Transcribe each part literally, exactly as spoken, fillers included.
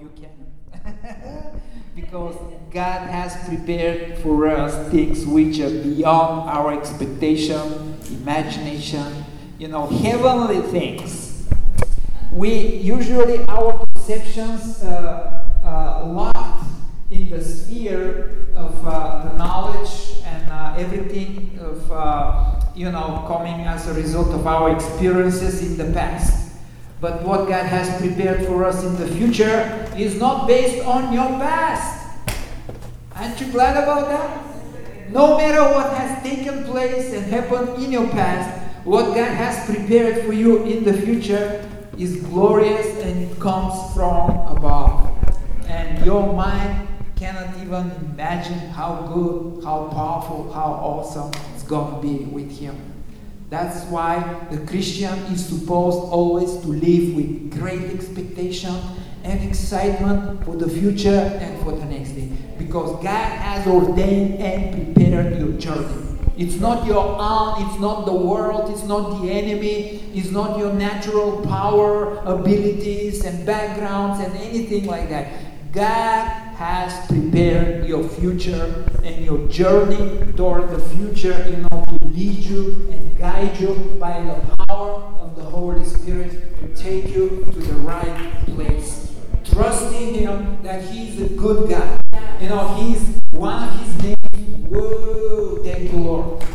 you can. Because God has prepared for us things which are beyond our expectation, imagination, you know, heavenly things. We usually, our perceptions uh, uh, locked in the sphere of uh, the knowledge and uh, everything of, uh, you know, coming as a result of our experiences in the past. But what God has prepared for us in the future is not based on your past. Aren't you glad about that? No matter what has taken place and happened in your past, what God has prepared for you in the future is glorious and it comes from above. And your mind cannot even imagine how good, how powerful, how awesome it's going to be with Him. That's why the Christian is supposed always to live with great expectation and excitement for the future and for the next day. Because God has ordained and prepared your journey. It's not your own, it's not the world, it's not the enemy, it's not your natural power, abilities and backgrounds and anything like that. God has prepared your future and your journey toward the future, you know, to lead you and guide you by the power of the Holy Spirit to take you to the right place. Trusting Him that He's a good God. You know, He's one of His names. Whoa, thank you, Lord.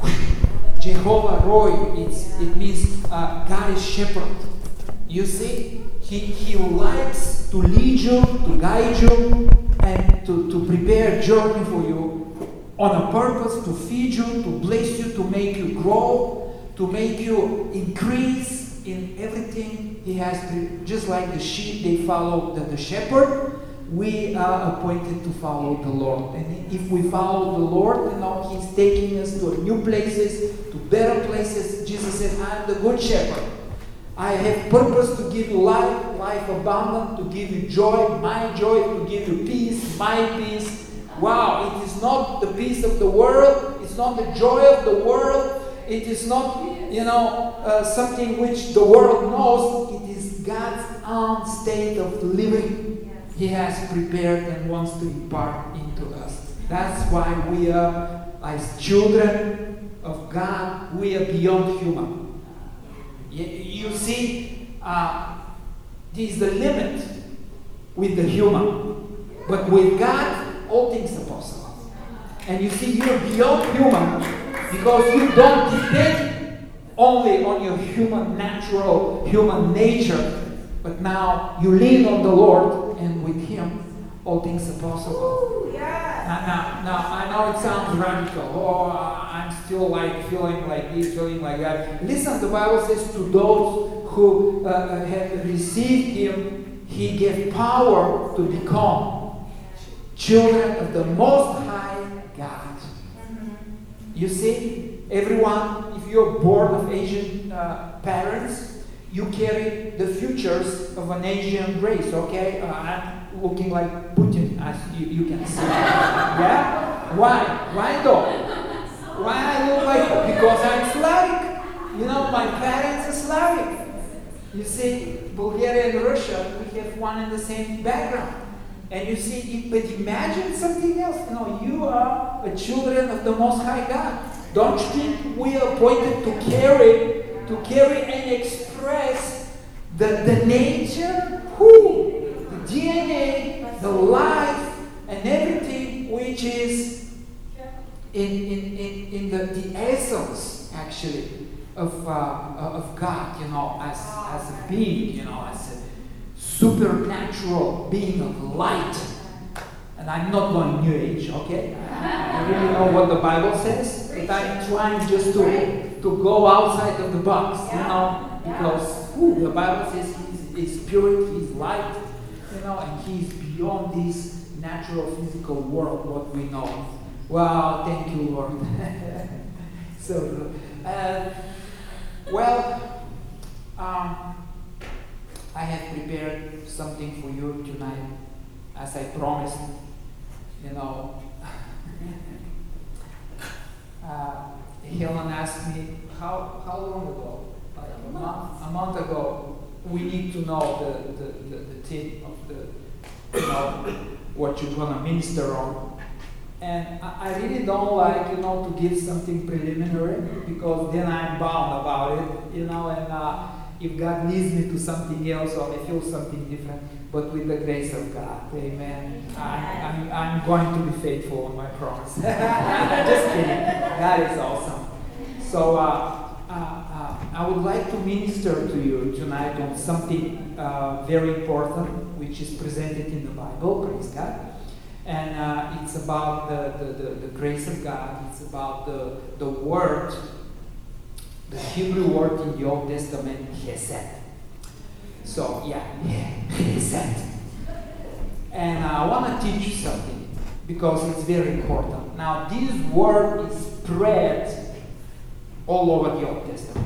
Jehovah Roy, it's, it means uh, God is shepherd. You see, He, he likes to lead you, to guide you, and to, to prepare a journey for you on a purpose to feed you, to bless you, to make you grow, to make you increase in everything He has. To, just like the sheep, they follow the, the shepherd. We are appointed to follow the Lord. And if we follow the Lord, you know, He's taking us to new places, to better places. Jesus said, I am the good shepherd. I have purpose to give you life, life abundant, to give you joy, my joy, to give you peace, my peace. Wow, it is not the peace of the world. It's not the joy of the world. It is not, you know, uh, something which the world knows. It is God's own state of living He has prepared and wants to impart into us. That's why we are, as children of God, we are beyond human. You, you see, uh, this is the limit with the human. But with God, all things are possible. And you see, you're beyond human because you don't depend only on your human, natural, human nature. But now you lean on the Lord, and with Him, all things are possible. Ooh, yes. Now, now, now, I know it sounds radical. Oh, I'm still like feeling like this, feeling like that. Listen, the Bible says to those who uh, have received Him, He gave power to become children of the Most High God. Mm-hmm. You see, everyone, if you're born of Asian uh, parents, you carry the futures of an Asian race, okay? Uh, I'm looking like Putin, as you, you can see. Yeah? Why? Why though? Why I look like? Because I'm Slavic. You know, my parents are Slavic. You see, Bulgaria and Russia, we have one and the same background. And you see, but imagine something else. You know, you are a children of the Most High God. Don't you think we are appointed to carry, to carry and express the, the nature, who, the D N A, the life, and everything which is in, in, in, in the, the essence, actually, of, uh, of God, you know, as, as a being, you know, as a supernatural being of light. And I'm not going New Age, okay? I really know what the Bible says, but I'm trying just to, to go outside of the box, you know, because ooh, the Bible says He's, he's spirit, He's light, you know, and He's beyond this natural physical world, what we know. Wow, thank you, Lord. So good. Uh, well, um, I have prepared something for you tonight, as I promised. You know, uh, Helen asked me how how long ago, like a month, a month ago, we need to know the the, the, the tip of the you know, what you're gonna minister on. And I, I really don't like, you know, to give something preliminary, because then I'm bound about it, you know, and uh, if God leads me to something else, or I feel something different, but with the grace of God, amen. I'm, I'm, I'm going to be faithful on my promise. Just kidding. God is awesome. So uh, uh, uh, I would like to minister to you tonight on something uh, very important, which is presented in the Bible, praise God. And uh, it's about the, the, the, the grace of God. It's about the, the word, the Hebrew word in the Old Testament, Hesed. So, yeah, Hesed. And uh, I want to teach you something, because it's very important. Now, this word is spread all over the Old Testament.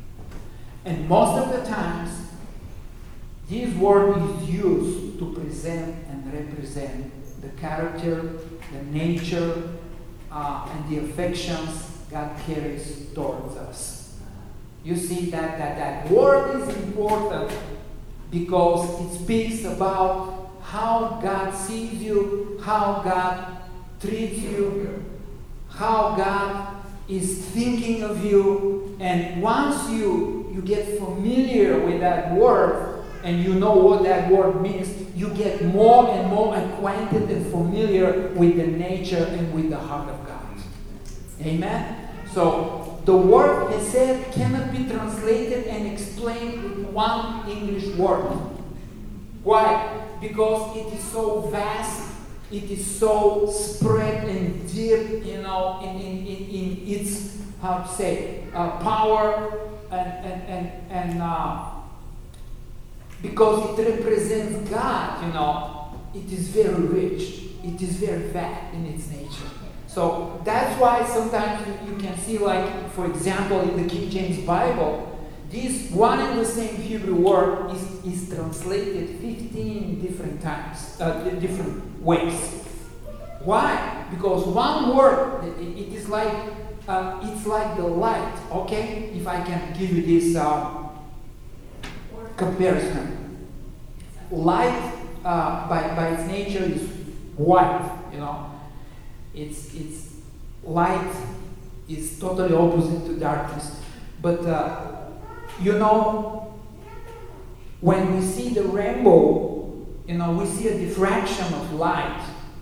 And most of the times, this word is used to present and represent the character, the nature, uh, and the affections God carries towards us. You see that, that that word is important because it speaks about how God sees you, how God treats you, how God is thinking of you. And once you, you get familiar with that word, and you know what that word means, you get more and more acquainted and familiar with the nature and with the heart of God. Amen? So, the word Hesed cannot be translated and explained with one English word. Why? Because it is so vast, it is so spread and deep, you know, in, in, in, in its, how to say, uh, power and, and, and, and uh, because it represents God, you know, it is very rich. It is very vast in its nature. So that's why sometimes you, you can see, like, for example, in the King James Bible, this one and the same Hebrew word is, is translated fifteen different times, uh, different ways. Why? Because one word, it, it is like, uh, it's like the light, okay? If I can give you this uh, comparison. Light, uh, by, by its nature, is white, you know. It's, it's light is totally opposite to darkness. But, uh, you know, when we see the rainbow, you know, we see a diffraction of light.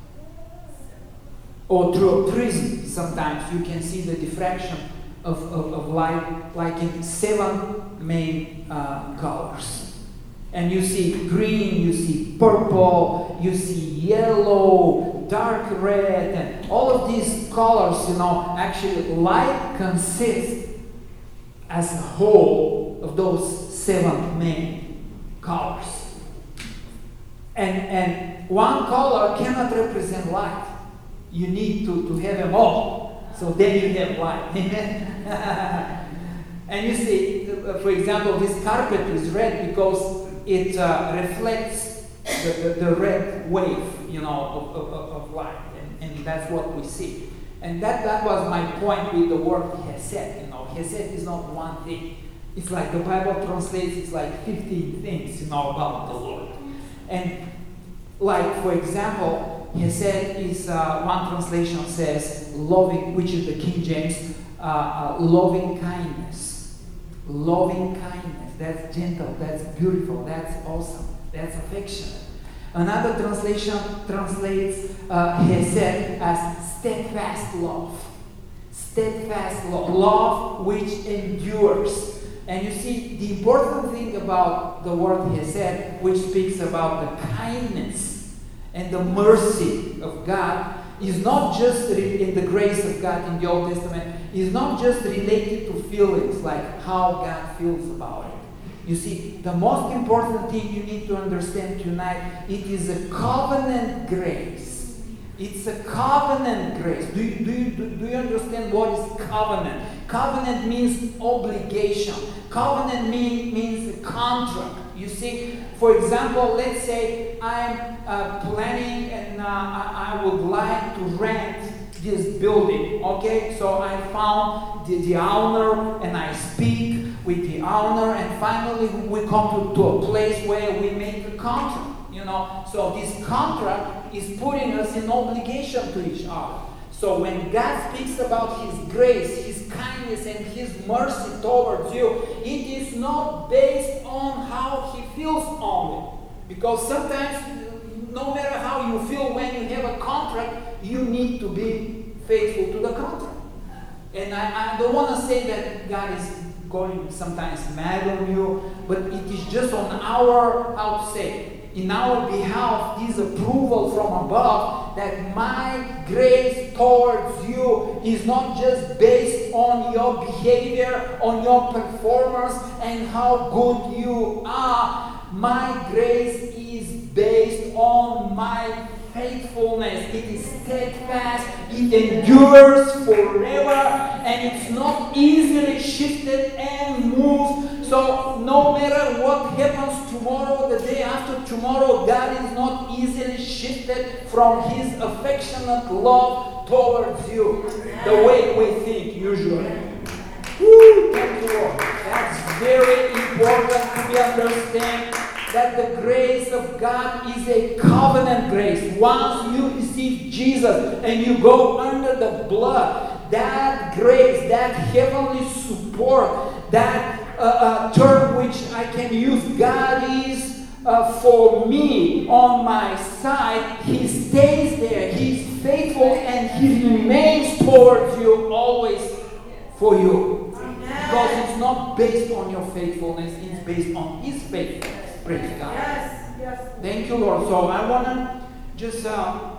Or through a prism, sometimes you can see the diffraction of, of, of light, like in seven main uh, colors. And you see green, you see purple, you see yellow, dark red, and all of these colors, you know, actually light consists as a whole of those seven main colors. And, and one color cannot represent light. You need to, to have them all. So then you have light. Amen? And you see, for example, this carpet is red because it uh, reflects the, the, the red wave, you know, of, of, of light. And, and that's what we see. And that, that was my point with the word Hesed. You know, Hesed is not one thing. It's like the Bible translates, it's like fifteen things, you know, about the Lord. And like, for example, Hesed is, uh, one translation says, loving, which is the King James, uh, uh, loving kindness. Loving kindness. That's gentle, that's beautiful, that's awesome, that's affectionate. Another translation translates uh, Hesed as steadfast love. Steadfast love. Love which endures. And you see, the important thing about the word Hesed, which speaks about the kindness and the mercy of God, is not just re- in the grace of God in the Old Testament, is not just related to feelings, like how God feels about it. You see, the most important thing you need to understand tonight, it is a covenant grace. It's a covenant grace. Do you, do you, do you understand what is covenant? Covenant means obligation. Covenant mean, means a contract. You see, for example, let's say I'm uh, planning and uh, I, I would like to rent this building, okay? So I found the, the owner and I speak with the owner, and finally we come to, to a place where we make a contract. You know. So this contract is putting us in obligation to each other. So when God speaks about His grace, His kindness, and His mercy towards you, it is not based on how He feels only. Because sometimes, no matter how you feel when you have a contract, you need to be faithful to the contract. And I, I don't want to say that God is going sometimes mad on you, but it is just on our, how to say, in our behalf, this approval from above that my grace towards you is not just based on your behavior, on your performance, and how good you are. My grace is based on my faithfulness. It is steadfast, it endures forever, and it's not easily shifted and moved. So no matter what happens tomorrow, the day after tomorrow, God is not easily shifted from His affectionate love towards you, the way we think usually. Woo, thank you, Lord. That's very important to understand. That the grace of God is a covenant grace. Once you receive Jesus and you go under the blood, that grace, that heavenly support, that uh, uh, term which I can use, God is uh, for me on my side, He stays there. He's faithful and He remains towards you always for you. Because it's not based on your faithfulness, it's based on His faithfulness. Praise God. Yes, yes. Thank you, Lord. So I want to just uh,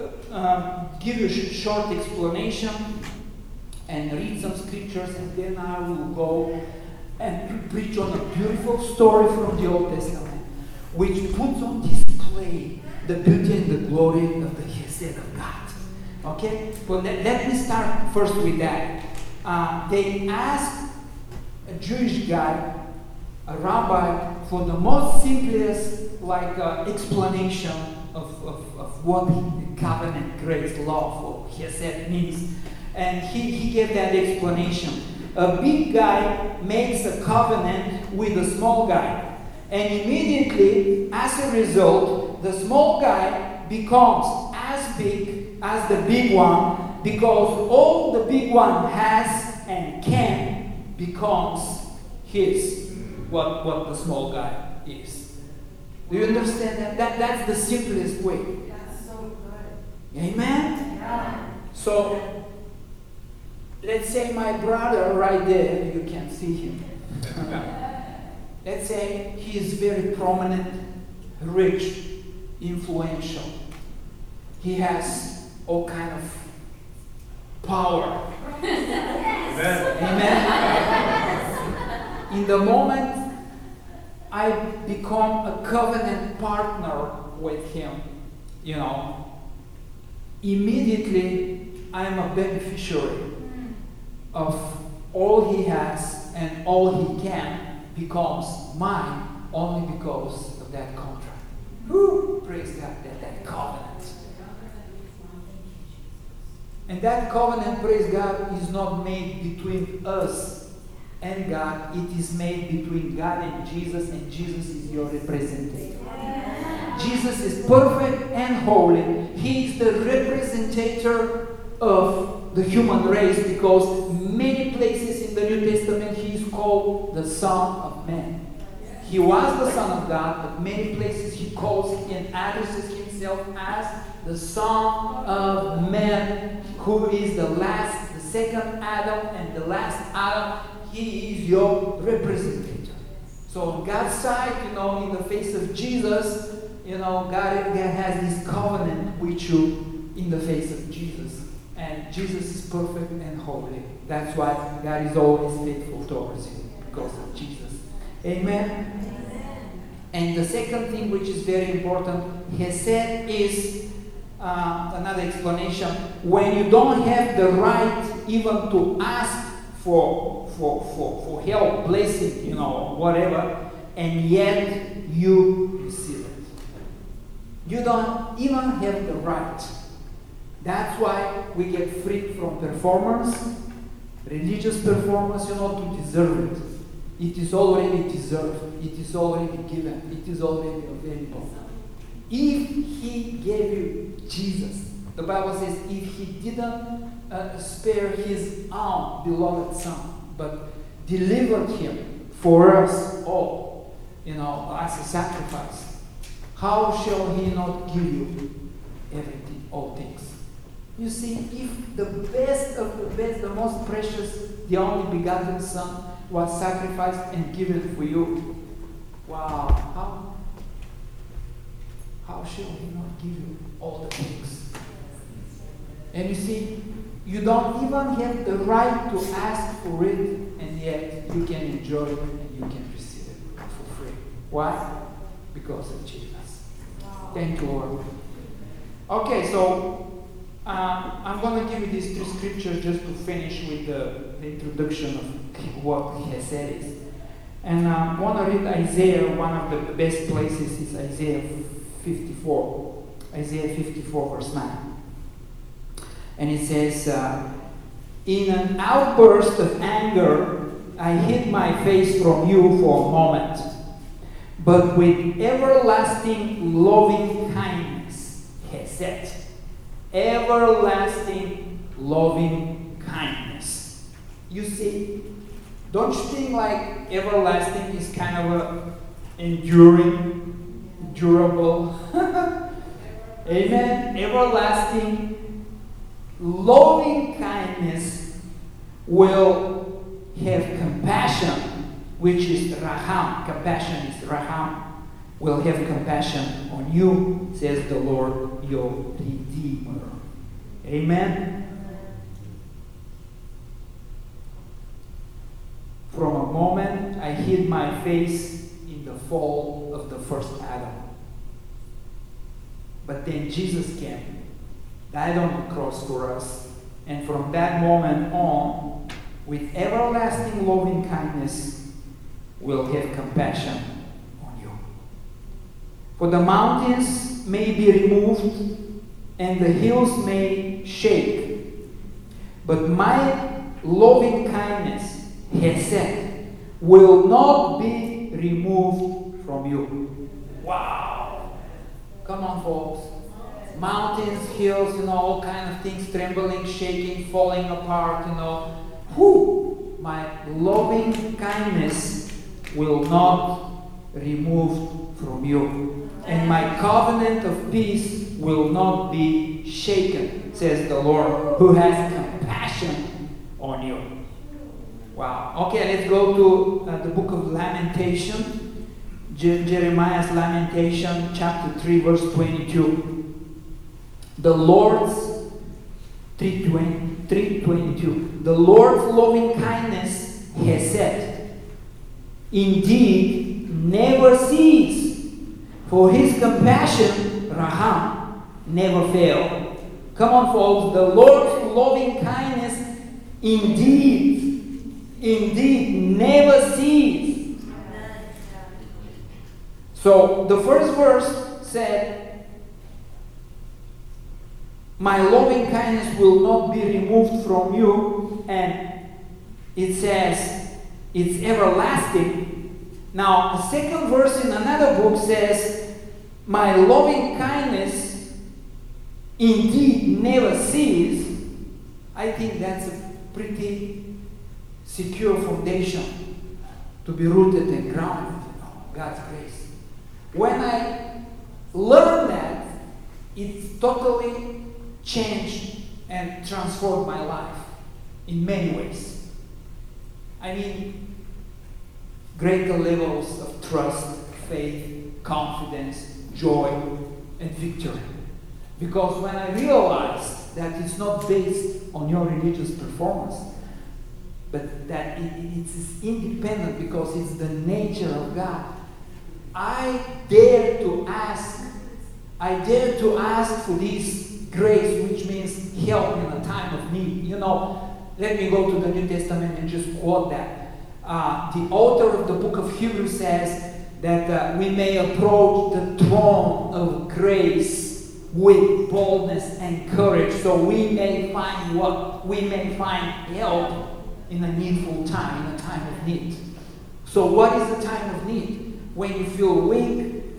uh, give you a sh- short explanation and read some scriptures, and then I will go and preach on a beautiful story from the Old Testament, which puts on display the beauty and the glory of the Chesed of God. Okay? Well, let, let me start first with that. Uh, they asked a Jewish guy, a rabbi, for the most simplest like uh, explanation of, of, of what covenant grace, love, or Chesed means. And he, he gave that explanation. A big guy makes a covenant with a small guy. And immediately, as a result, the small guy becomes as big as the big one, because all the big one has and can becomes his. What, what the small guy is. Do you understand that? that? That's the simplest way. That's so good. Amen? Yeah. So, let's say my brother right there, you can see him. Let's say he is very prominent, rich, influential. He has all kind of power. Yes. Amen? In the moment I become a covenant partner with him, you know, immediately I'm a beneficiary of all he has, and all he can becomes mine only because of that contract. Woo! Praise God, that, that covenant. And that covenant, praise God, is not made between us and God. It is made between God and Jesus, and Jesus is your representative. Yeah. Jesus is perfect and holy. He is the representative of the human race, because many places in the New Testament He is called the Son of Man. He was the Son of God, but many places He calls and addresses Himself as the Son of Man, who is the last, the second Adam, and the last Adam. He is your representative. So on God's side, you know, in the face of Jesus, you know, God, God has this covenant with you in the face of Jesus. And Jesus is perfect and holy. That's why God is always faithful towards you, because of Jesus. Amen? Amen. And the second thing which is very important, Chesed is uh, another explanation. When you don't have the right even to ask For, for, for, for help, blessing, you know, whatever, and yet you receive it. You don't even have the right. That's why we get free from performance, religious performance, you know, to deserve it. It is already deserved. It is already given. It is already available. If he gave you Jesus, the Bible says, if he didn't uh, spare his own beloved son, but delivered him for us all, you know, as a sacrifice, how shall he not give you everything, all things? You see, if the best of the best, the most precious, the only begotten Son was sacrificed and given for you, wow, how, how shall he not give you all the things? And you see, you don't even have the right to ask for it, and yet you can enjoy it and you can receive it for free. Why? Because of Jesus. Wow. Thank you, Lord. Okay, so um, I'm going to give you these three scriptures just to finish with the, the introduction of what Hesed is. And I want to read Isaiah. One of the best places is Isaiah fifty-four. Isaiah fifty-four, verse nine. And it says, uh, in an outburst of anger, I hid my face from you for a moment. But with everlasting loving kindness, Hesed, everlasting loving kindness. You see, don't you think like everlasting is kind of a enduring, durable? Amen. Everlasting loving kindness will have compassion, which is raham. Compassion is raham. Will have compassion on you, says the Lord your Redeemer. Amen. From a moment I hid my face in the fall of the first Adam. But then Jesus came, died on the cross for us, and from that moment on, with everlasting loving kindness, will have compassion on you. For the mountains may be removed, and the hills may shake, but my loving kindness, Hesed, will not be removed from you. Wow! Come on, folks. Mountains, hills, you know, all kind of things trembling, shaking, falling apart, you know. Whew! My loving kindness will not remove from you. And my covenant of peace will not be shaken, says the Lord, who has compassion on you. Wow. Okay, let's go to uh, the book of Lamentation. Je- Jeremiah's Lamentation, chapter three, verse twenty-two. The Lord's, three twenty-two. The Lord's loving kindness, Hesed, indeed never cease, for his compassion, Raham, never fail. Come on, folks. The Lord's loving kindness, indeed, indeed never cease. So the first verse said, my loving kindness will not be removed from you, and it says it's everlasting. Now, the second verse in another book says, my loving kindness indeed never cease. I think that's a pretty secure foundation to be rooted and grounded in God's grace. When I learned that, it's totally changed and transformed my life in many ways. I mean, greater levels of trust, faith, confidence, joy, and victory. Because when I realized that it's not based on your religious performance, but that it, it's independent because it's the nature of God, I dare to ask, I dare to ask for this grace, which means help in a time of need. You know, let me go to the New Testament and just quote that. Uh, the author of the book of Hebrews says that uh, we may approach the throne of grace with boldness and courage, so we may find what? We may find help in a needful time, in a time of need. So what is the time of need? When you feel weak,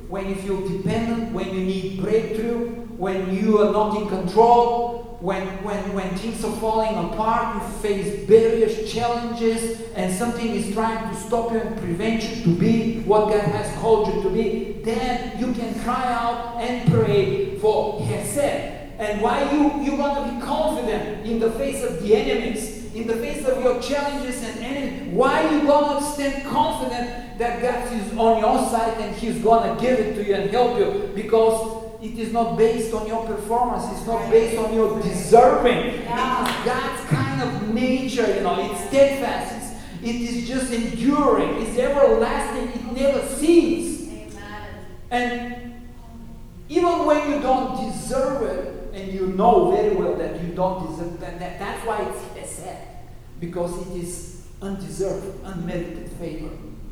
when you feel dependent, when you need breakthrough, when you are not in control, when, when, when things are falling apart, you face barriers, challenges, and something is trying to stop you and prevent you to be what God has called you to be, then you can cry out and pray for Hesed. And why you, you're going to be confident in the face of the enemies, in the face of your challenges and enemies. Why you going to stand confident that God is on your side and He's going to give it to you and help you? Because it is not based on your performance. It's not based on your deserving. Yeah. It is God's kind of nature, you know. It's steadfast. It's, it is just enduring. It's everlasting. It never ceases. Amen. And even when you don't deserve it, and you know very well that you don't deserve that, that that's why it's Hesed. Because it is undeserved, unmerited favor.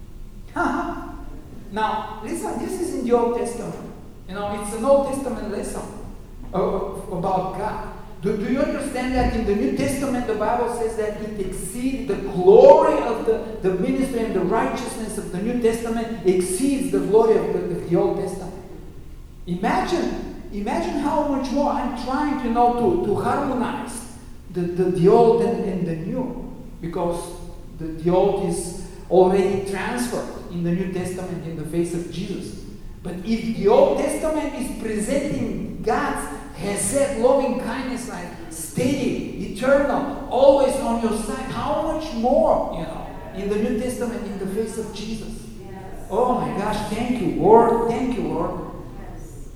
Now, listen, this is in the Old Testament. You know, it's an Old Testament lesson about God. Do, do you understand that in the New Testament, the Bible says that it exceeds the glory of the, the ministry and the righteousness of the New Testament exceeds the glory of the, of the Old Testament. Imagine, imagine how much more I'm trying to, you know, to, to harmonize the, the, the Old and, and the New. Because the, the Old is already transferred in the New Testament in the face of Jesus. But if the Old Testament is presenting God's Hesed, loving kindness, like steady, eternal, always on your side, how much more, you know, in the New Testament in the face of Jesus? Yes. Oh my gosh, thank you, Lord. Thank you, Lord. Yes.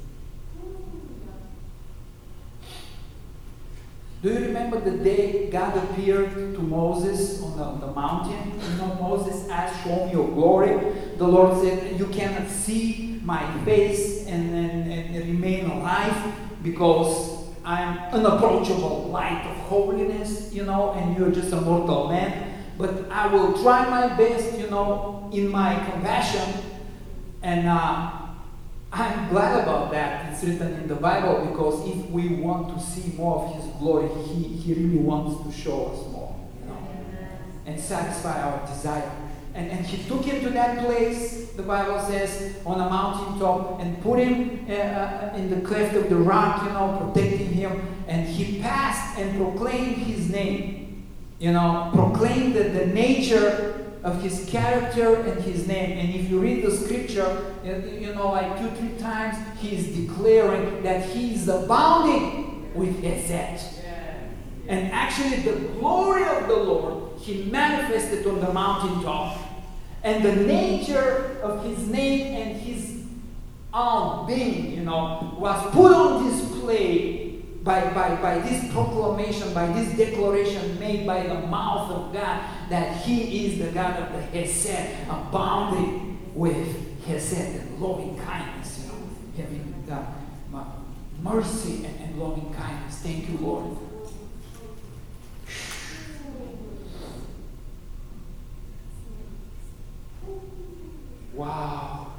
Do you remember the day God appeared to Moses on the, on the mountain? You know, Moses asked, show me your glory. The Lord said, you cannot see my face and, and, and remain alive because I'm unapproachable light of holiness, you know, and you're just a mortal man. But I will try my best, you know, in my compassion. And uh, I'm glad about that. It's written in the Bible because if we want to see more of His glory, He, he really wants to show us more, you know, and satisfy our desire. And, and He took him to that place, the Bible says, on a mountaintop, and put him uh, in the cleft of the rock, you know, protecting him. And He passed and proclaimed His name, you know, proclaimed the, the nature of His character and His name. And if you read the scripture, you know, like two, three times, He is declaring that He is abounding with Hesed. And actually the glory of the Lord He manifested on the mountaintop. And the nature of His name and His own being, you know, was put on display by, by, by this proclamation, by this declaration made by the mouth of God that He is the God of the Hesed, abounding with Hesed and loving kindness, you know, having the mercy and, and loving kindness. Thank you, Lord. Wow.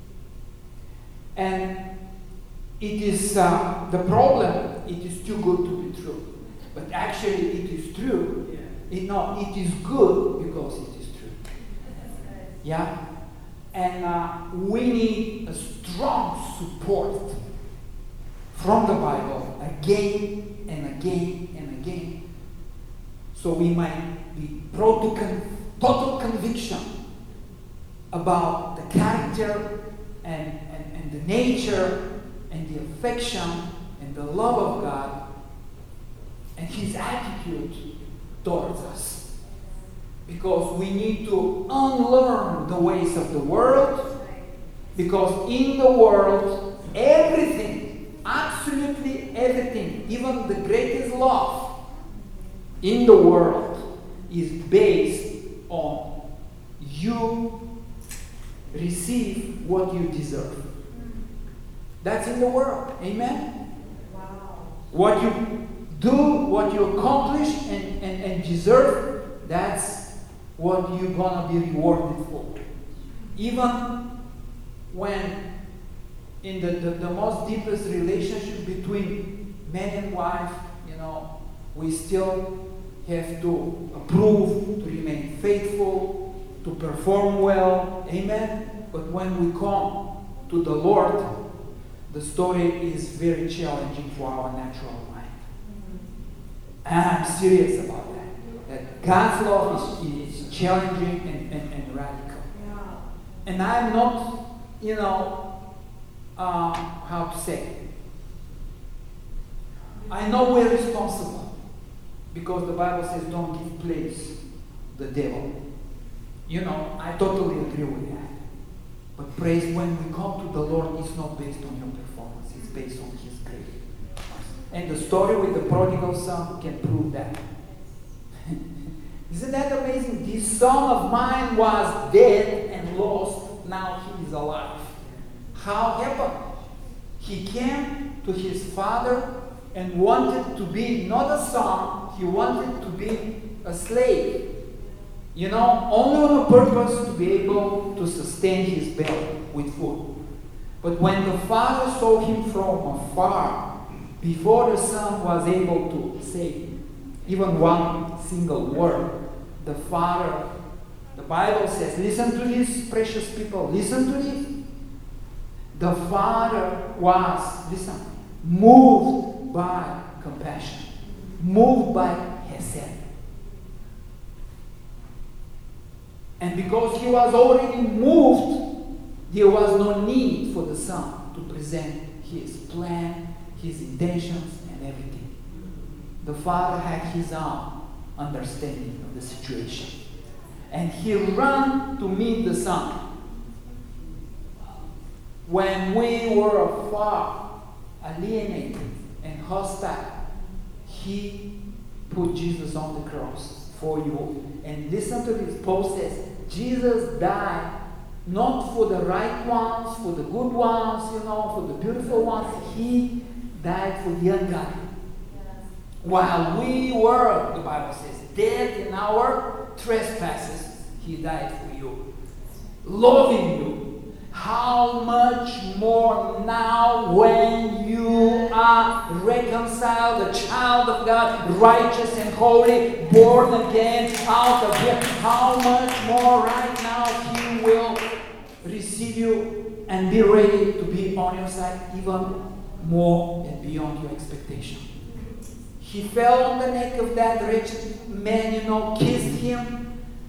And it is uh, the problem, it is too good to be true. But actually it is true. Yeah. It, no, it is good because it is true. Yeah? And uh, we need a strong support from the Bible again and again and again. So we might be brought to con- total conviction about the character and, and, and the nature and the affection and the love of God and His attitude towards us. Because we need to unlearn the ways of the world, because in the world, everything, absolutely everything, even the greatest love in the world is based on you receive what you deserve. That's in the world. Amen? Wow. What you do, what you accomplish and, and, and deserve, that's what you're going to be rewarded for. Even when in the, the, the most deepest relationship between man and wife, you know, we still have to approve, to remain faithful, to perform well. Amen? But when we come to the Lord, the story is very challenging for our natural mind. And I'm serious about that. That God's love is, is challenging and, and, and radical. And I'm not, you know, uh, how to say, I know we're responsible because the Bible says don't give place to the devil. You know, I totally agree with that. But praise, when we come to the Lord, it's not based on your performance, it's based on His grace. And the story with the prodigal son can prove that. Isn't that amazing? This son of mine was dead and lost, now he is alive. How happened? He came to his father and wanted to be not a son, he wanted to be a slave. You know, only on a purpose to be able to sustain his belly with food. But when the father saw him from afar, before the son was able to say even one single word, the father, the Bible says, listen to this, precious people, listen to this. The father was, listen, moved by compassion, moved by hesed. And because he was already moved, there was no need for the son to present his plan, his intentions, and everything. The father had his own understanding of the situation. And he ran to meet the son. When we were afar, alienated and hostile, he put Jesus on the cross for you. And listen to this. Paul says, Jesus died not for the right ones, for the good ones, you know, for the beautiful ones. He died for the ungodly. While we were, the Bible says, dead in our trespasses, He died for you. Loving you. How much more now when you are reconciled, a child of God, righteous and holy, born again out of Him. How much more right now He will receive you and be ready to be on your side even more and beyond your expectation. He fell on the neck of that wretched man, you know, kissed him.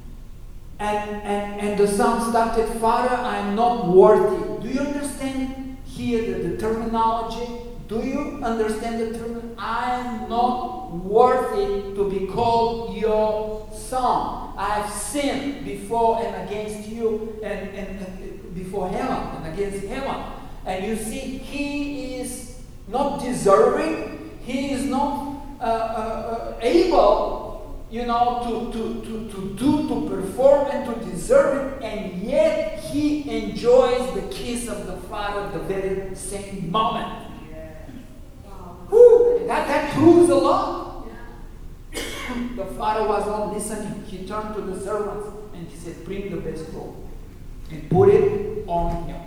And, and, and the son started, Father, I am not worthy. Do you understand here the, the terminology? Do you understand the term? I am not worthy to be called your son. I have sinned before and against you and, and, and before heaven and against heaven. And you see, he is not deserving. He is not uh, uh, uh, able you know, to, to, to, to do, to perform, and to deserve it, and yet he enjoys the kiss of the Father at the very same moment. Yeah. Wow. Whew, that, that proves a lot. Yeah. The Father was not listening. He turned to the servants and he said, bring the best robe and put it on him.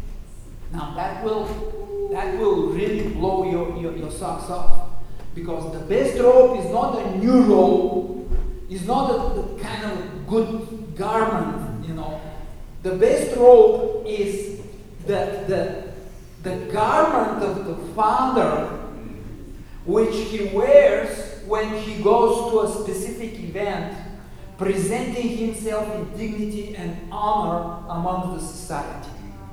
Now that will, that will really blow your, your, your socks off. Because the best robe is not a new robe, it's not a, the kind of good garment, you know. The best robe is the, the, the garment of the Father, which he wears when he goes to a specific event, presenting himself in dignity and honor among the society.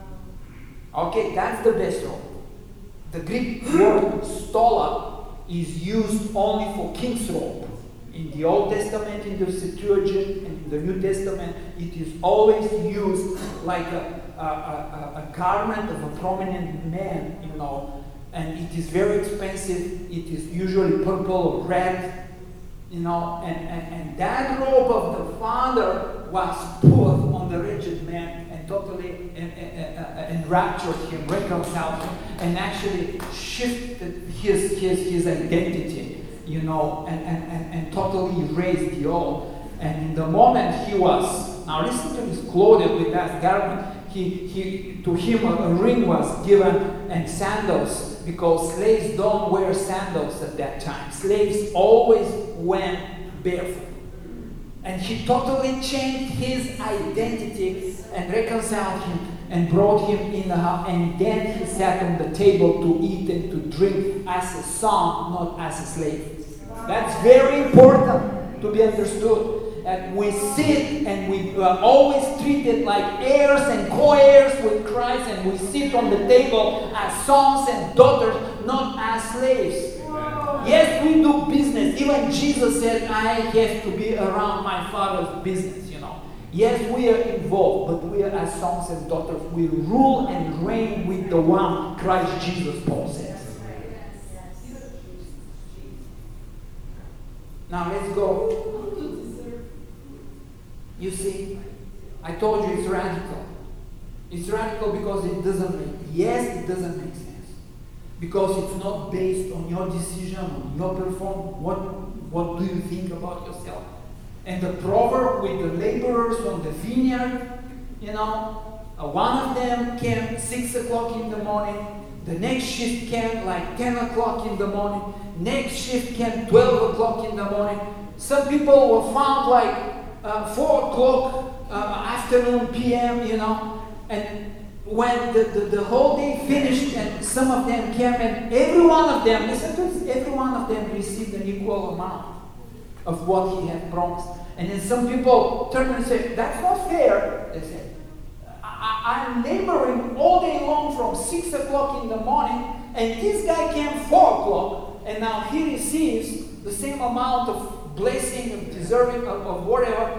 Okay, that's the best robe. The Greek word stola is used only for king's robe. In the Old Testament, in the Septuagint, and in the New Testament, it is always used like a, a, a, a garment of a prominent man, you know, and it is very expensive. It is usually purple or red, you know, and, and, and that robe of the Father was put on the wretched man and totally en- en- en- enraptured him, reconciled him, and actually shifted his, his, his identity, you know, and, and, and, and totally erased the old. And in the moment he was, now listen to this, clothed with that garment, he, he, to him a, a ring was given and sandals, because slaves don't wear sandals at that time. Slaves always went barefoot. And he totally changed his identity and reconciled him and brought him in the house, and then he sat on the table to eat and to drink as a son, not as a slave. That's very important to be understood. That we sit and we are always treated like heirs and co-heirs with Christ, and we sit on the table as sons and daughters, not as slaves. Whoa. Yes, we do business. Even Jesus said, I have to be around my Father's business, you know. Yes, we are involved, but we are as sons and daughters. We rule and reign with the one, Christ Jesus, Paul says. Now let's go. You see, I told you it's radical. It's radical because it doesn't make, yes, it doesn't make sense. Because it's not based on your decision, on your performance. What, what do you think about yourself? And the proverb with the laborers on the vineyard, you know, uh, one of them came six o'clock in the morning, the next shift came like ten o'clock in the morning, next shift came twelve o'clock in the morning. Some people were found like Uh, four o'clock uh, afternoon P M, you know, and when the, the, the whole day finished and some of them came and every one of them, listen to this, every one of them received an equal amount of what he had promised. And then some people turn and say, that's not fair. They said, I, I'm laboring all day long from six o'clock in the morning, and this guy came four o'clock, and now he receives the same amount of blessing and deserving of, of whatever.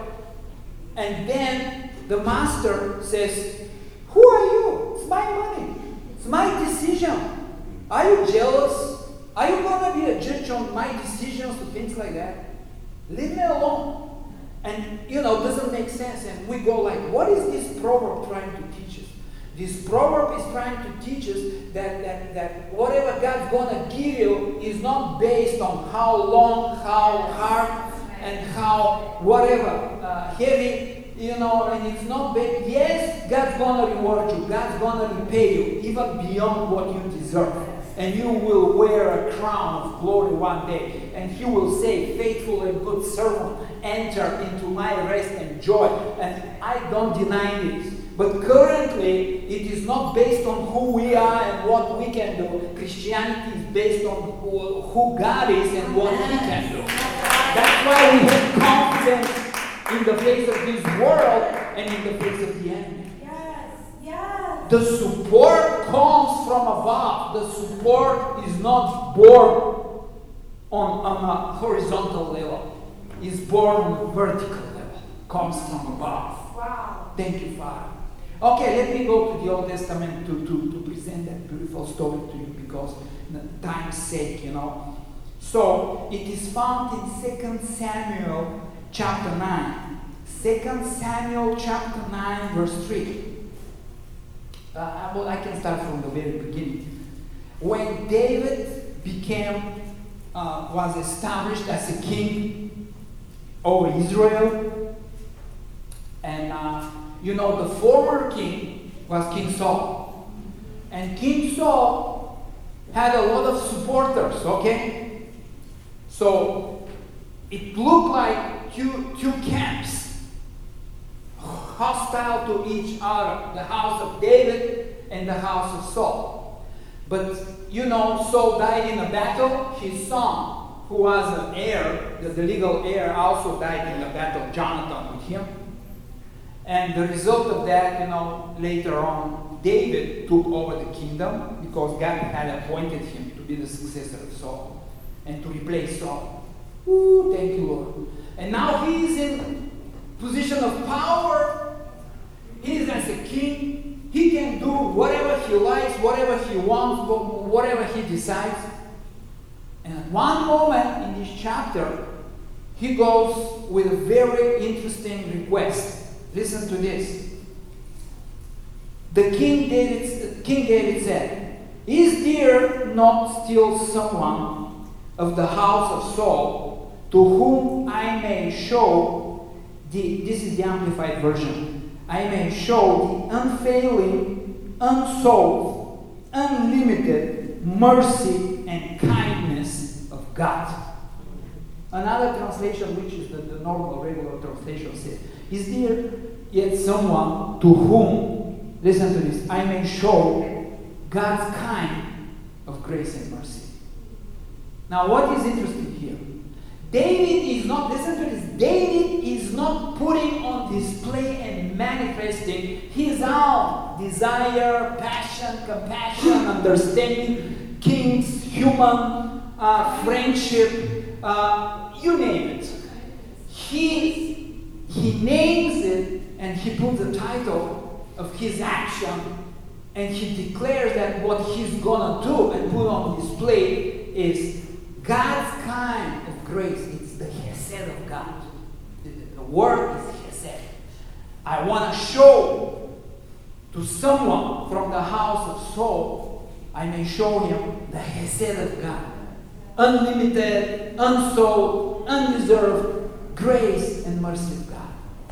And then the master says, who are you? It's my money. It's my decision. Are you jealous? Are you going to be a judge on my decisions or things like that? Leave me alone. And, you know, it doesn't make sense. And we go like, what is this proverb trying to teach us? This proverb is trying to teach us that, that, that whatever God's going to give you is not based on how long, how hard, and how whatever uh, heavy, you know, and it's not based. Yes, God's going to reward you. God's going to repay you even beyond what you deserve. And you will wear a crown of glory one day. And He will say, faithful and good servant, enter into my rest and joy. And I don't deny this. But currently, it is not based on who we are and what we can do. Christianity is based on who, who God is and what He can do. That's why we have confidence in the face of this world and in the face of the enemy. Yes, yes. The support comes from above. The support is not born on, on a horizontal level. It's born on a vertical level. Comes from above. Wow. Thank you, Father. Okay, let me go to the Old Testament to, to, to present that beautiful story to you because the time's sake, you know. So, it is found in Second Samuel chapter nine. Second Samuel chapter nine verse three. Uh, well, I can start from the very beginning. When David became, uh, was established as a king over Israel, and uh, you know, the former king was King Saul. And King Saul had a lot of supporters, okay? So, it looked like two, two camps, hostile to each other. The house of David and the house of Saul. But, you know, Saul died in a battle. His son, who was an heir, the, the legal heir, also died in a battle, Jonathan with him. And the result of that, you know, later on, David took over the kingdom because God had appointed him to be the successor of Saul and to replace Saul. Ooh, thank you, Lord. And now he is in position of power. He is as a king. He can do whatever he likes, whatever he wants, whatever he decides. And at one moment in this chapter, he goes with a very interesting request. Listen to this. The King David, King David said, is there not still someone of the house of Saul to whom I may show the, this is the Amplified Version, I may show the unfailing, unsolved, unlimited mercy and kindness of God. Another translation, which is the, the normal, regular translation, says, is there yet someone to whom listen to this, I may show God's kind of grace and mercy. Now, what is interesting here? David is not, listen to this, David is not putting on display and manifesting his own desire, passion, compassion, understanding, kings, human, uh, friendship, uh, you name it. He, he names it and he puts the title of his action and he declares that what he's gonna do and put on display is God's kind of grace. It's the chesed of God. The, the word is chesed. I want to show to someone from the house of Saul, I may show him the chesed of God. Unlimited, unsold, undeserved grace and mercy of God.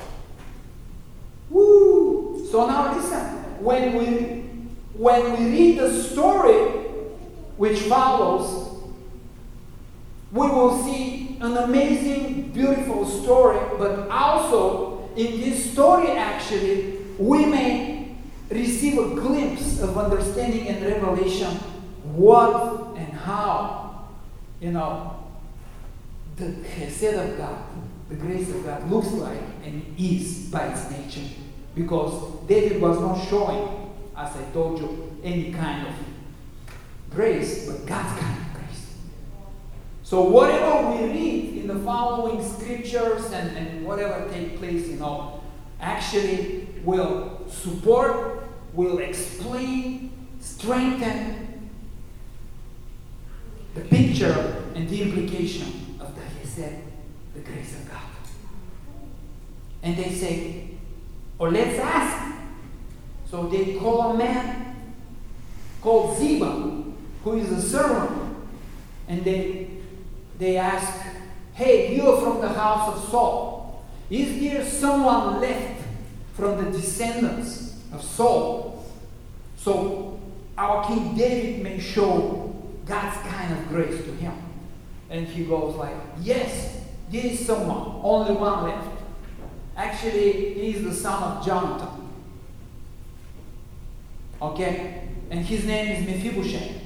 Woo! So now listen. When we when we read the story which follows, we will see an amazing, beautiful story, but also in this story actually, we may receive a glimpse of understanding and revelation what and how, you know, the chesed of God, the grace of God looks like and is by its nature. Because David was not showing, as I told you, any kind of grace, but God's kind of grace. So whatever we read in the following scriptures and, and whatever take place, you know, actually will support, will explain, strengthen the picture and the implication of the chesed, the grace of God. And they say, or let's ask. So they call a man called Ziba, who is a servant, and they they ask, hey, you're from the house of Saul. Is there someone left from the descendants of Saul? So our King David may show God's kind of grace to him. And he goes like, yes, there is someone, only one left. Actually, he is the son of Jonathan. Okay? And his name is Mephibosheth.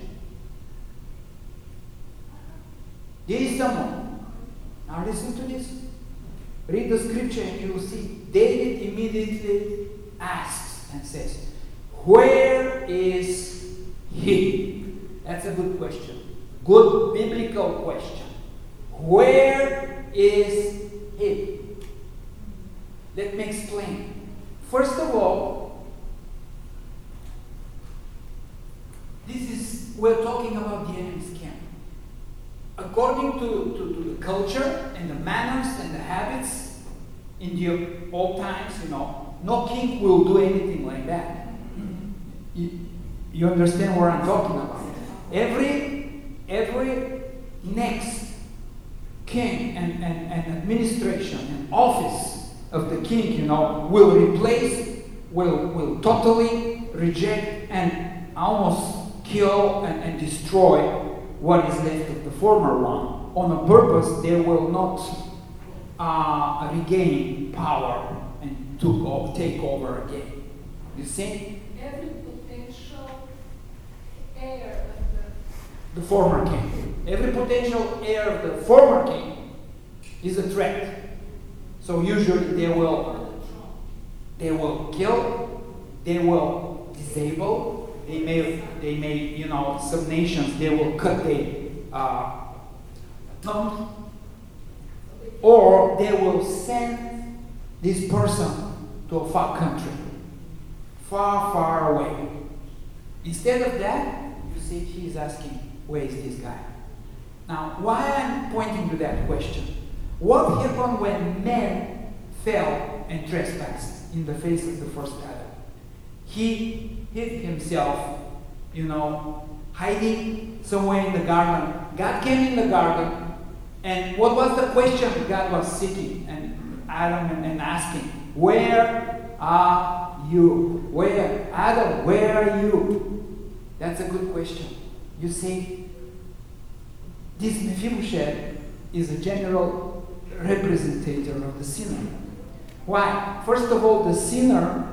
There is someone. Now listen to this. Read the scripture and you will see. David immediately asks and says, where is he? That's a good question. Good biblical question. Where is he? Let me explain. First of all, this is, we're talking about the enemy's camp. According to, to, to the culture and the manners and the habits in the old times, you know, no king will do anything like that. You, you understand what I'm talking about? Every, every next king and, and, and administration and office of the king, you know, will replace, will, will totally reject and almost kill and, and destroy what is left of the former one. On a purpose, they will not uh, regain power and took over, take over again. You see? Every potential heir of the, the former king. Every potential heir of the former king is a threat. So usually they will, they will kill, they will disable, they may, they may, you know, some nations, they will cut their uh, tongue, or they will send this person to a far country, far, far away. Instead of that, you see, he is asking, where is this guy? Now, why I'm pointing to that question? What happened when man fell and trespassed in the face of the first Adam? He hid himself, you know, hiding somewhere in the garden. God came in the garden, and what was the question God was seeking and Adam and, and asking? Where are you? Where? Adam, where are you? That's a good question. You see, this Mephibosheth is a general representative of the sinner. Why? First of all, the sinner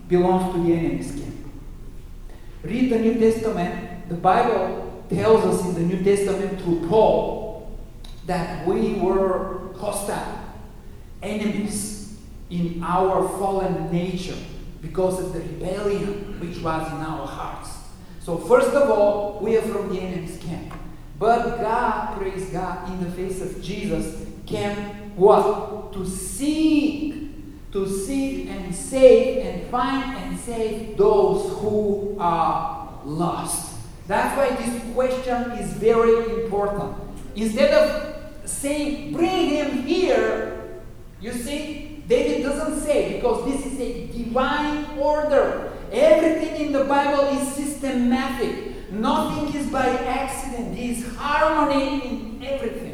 belongs to the enemy's camp. Read the New Testament. The Bible tells us in the New Testament through Paul that we were hostile, enemies in our fallen nature because of the rebellion which was in our hearts. So first of all, we are from the enemy's camp. But God, praise God, in the face of Jesus, came what? To seek, to seek and save and find and save those who are lost. That's why this question is very important. Instead of saying, bring him here, you see, David doesn't say, because this is a divine order. Everything in the Bible is systematic. Nothing is by accident. There is harmony in everything.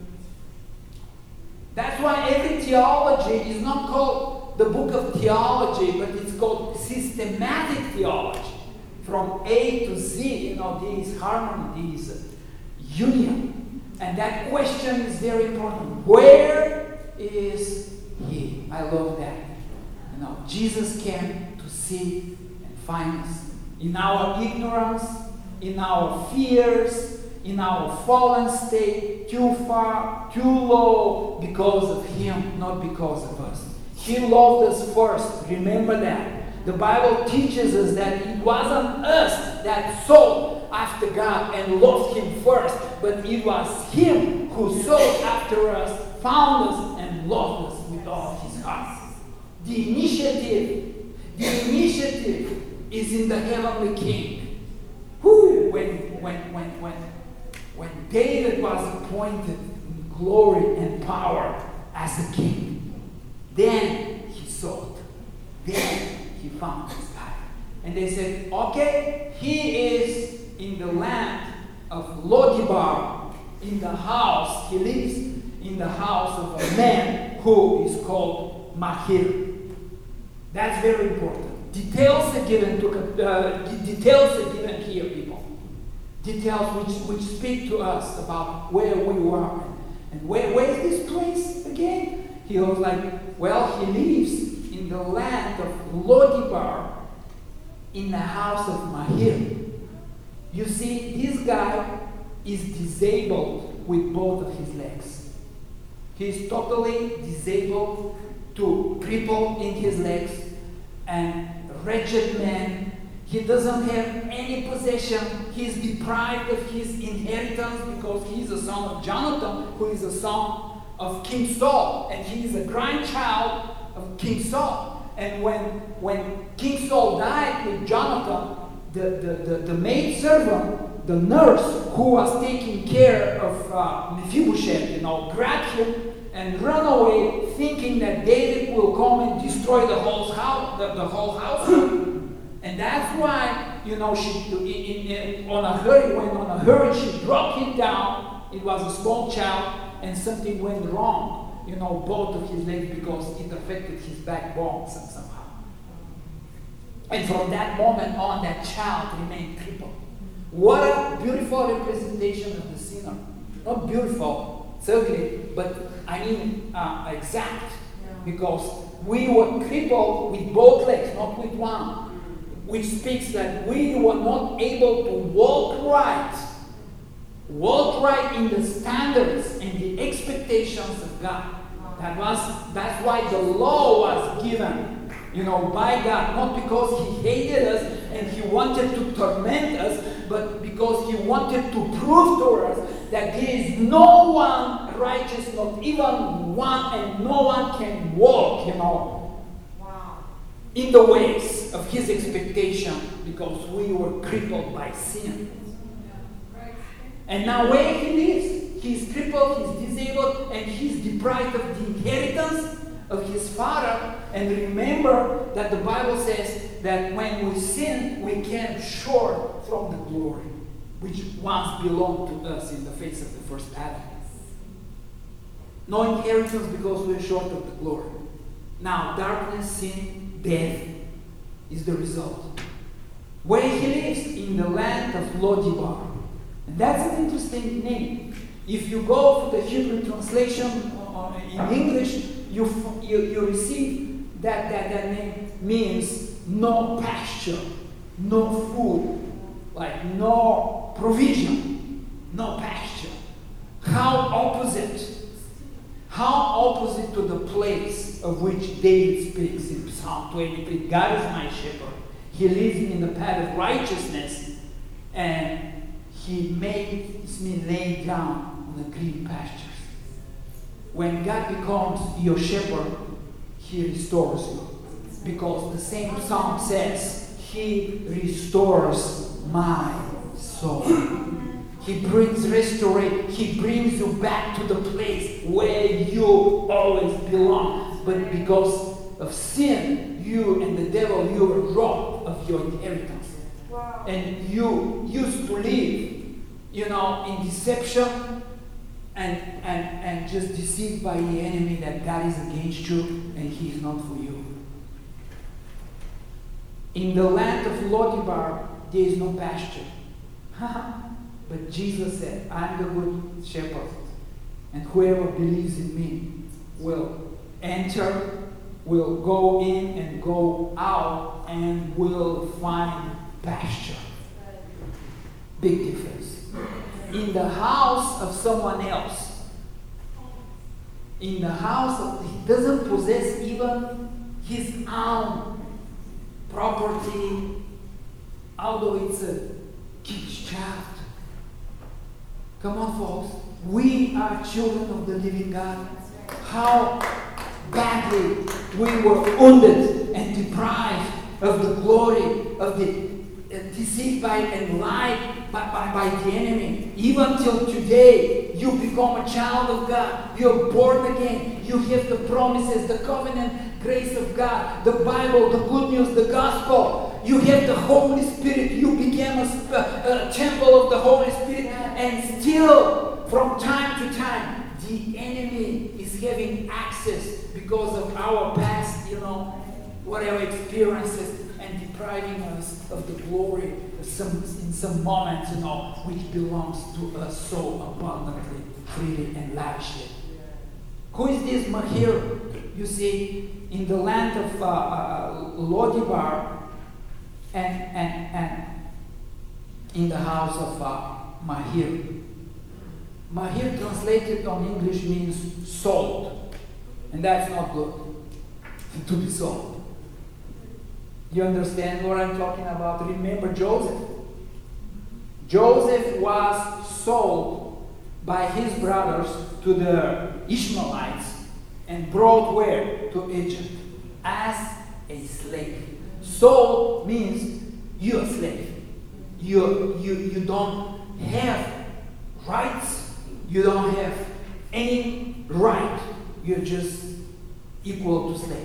That's why every theology is not called the book of theology, but it's called systematic theology. From A to Z, you know, there is harmony, there is union. And that question is very important. Where is he? I love that. You know, Jesus came to seek and find us in our ignorance, in our fears, in our fallen state, too far, too low, because of him, not because of us. He loved us first. Remember that. The Bible teaches us that it wasn't us that sought after God and loved him first, but it was him who sought after us, found us, and loved us with all his heart. The initiative, the initiative is in the heavenly King. Who, when, when, when, when, when David was appointed in glory and power as a king, then he sought. Then he found this guy. And they said, okay, he is in the land of Lo-debar, in the house, he lives in the house of a man who is called Machir. That's very important. Details are given to uh, details are given here, people. Details which, which speak to us about where we were. And where, where is this place again? He was like, well, he lives in the land of Lo-debar, in the house of Machir. You see, this guy is disabled with both of his legs. He's totally disabled, to cripple in his legs, and wretched man. He doesn't have any possession. He's deprived of his inheritance because he's a son of Jonathan, who is a son of King Saul, and he is a grandchild of King Saul. And when, when King Saul died with Jonathan, the, the, the, the maid servant, the nurse who was taking care of uh, Mephibosheth, you know, grabbed him and run away, thinking that David will come and destroy the whole house, the, the whole household. And that's why, you know, she in, in, in, on a hurry, when on a hurry she dropped him down. It was a small child, and something went wrong, you know, both of his legs, because it affected his backbone somehow. And from that moment on, that child remained crippled. What a beautiful representation of the sinner. Not beautiful, it's ugly, but I mean uh, exact. Because we were crippled with both legs, not with one. Which speaks that we were not able to walk right. Walk right in the standards and the expectations of God. That was, that's why the law was given, you know, by God. Not because he hated us and he wanted to torment us, but because he wanted to prove to us that there is no one righteous, not even one, and no one can walk, you know, wow, in the ways of his expectation, because we were crippled by sin. And now where he lives, he's crippled, he's disabled, and he's deprived of the inheritance of his father. And remember that the Bible says that when we sin, we came short from the glory which once belonged to us in the face of the first Adam. No inheritance because we're short of the glory. Now, darkness, sin, death is the result. Where he lives, in the land of Lo-debar. And that's an interesting name. If you go for the Hebrew translation uh, in English, you, you, you receive that, that that name means no pasture, no food, like no provision, no pasture. How opposite, how opposite to the place of which David speaks in Psalm twenty-three. God is my shepherd. He leads me in the path of righteousness, and He makes me lay down on the green pastures. When God becomes your shepherd, He restores you. Because the same psalm says, He restores my soul. He brings restoration. He brings you back to the place where you always belong. But because of sin, you and the devil, you were robbed of your inheritance. Wow. And you used to live, you know, in deception and, and, and just deceived by the enemy that God is against you and He is not for you. In the land of Lodebar, there is no pasture. But Jesus said, I am the good shepherd, and whoever believes in me will enter, will go in and go out, and will find pasture. Big difference. In the house of someone else, in the house of, he doesn't possess even his own property, although it's a kid's child. Come on, folks. We are children of the living God. How badly we were wounded and deprived of the glory of the uh, deceived by and lied by, by, by the enemy. Even till today, you become a child of God. You're born again. You have the promises, the covenant grace of God, the Bible, the good news, the gospel. You have the Holy Spirit. You became a, a, a temple of the Holy Spirit. And still, from time to time, the enemy is having access because of our past, you know, whatever experiences, and depriving us of the glory of some, in some moments, you know, which belongs to us so abundantly, freely, and lavishly. Who is this Mahir? You see, in the land of uh, uh, Lodebar, and, and, and in the house of uh, Mahir. Mahir translated on English means sold. And that's not good. To be sold. You understand what I'm talking about? Remember Joseph. Joseph was sold by his brothers to the Ishmaelites and brought where? To Egypt. As a slave. Sold means you're a slave. You, you, you don't have rights. You don't have any right. You're just equal to slave.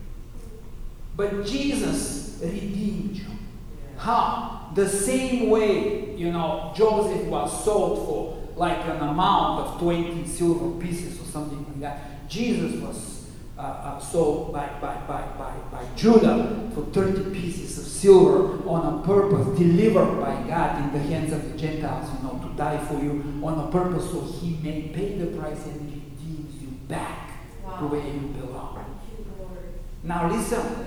But Jesus redeemed you. How? The same way, you know, Joseph was sold for like an amount of twenty silver pieces or something like that. Jesus was uh, uh, sold by, by, by, by, by Judah for thirty pieces of silver on a purpose, delivered by God in the hands of the Gentiles, you know, to die for you on a purpose so He may pay the price and redeems you back wow. to where you belong. Now listen,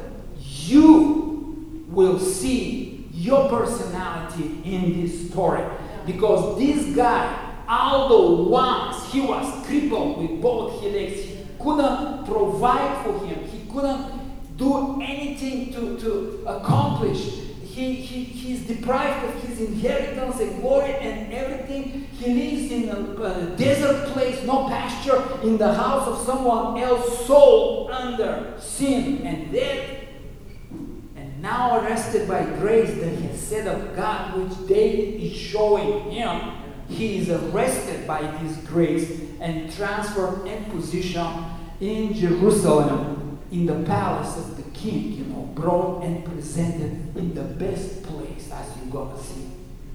you will see your personality in this story, because this guy, although once he was crippled with both his legs, he couldn't provide for him, he couldn't do anything to, to accomplish. He, he, he's deprived of his inheritance and glory and everything. He lives in a, a desert place, no pasture, in the house of someone else, sold under sin and death. And now arrested by grace, the Hesed of God, which David is showing him, he is arrested by this grace and transferred in position in Jerusalem, in the palace of the king, you know, brought and presented in the best place, as you're gonna see.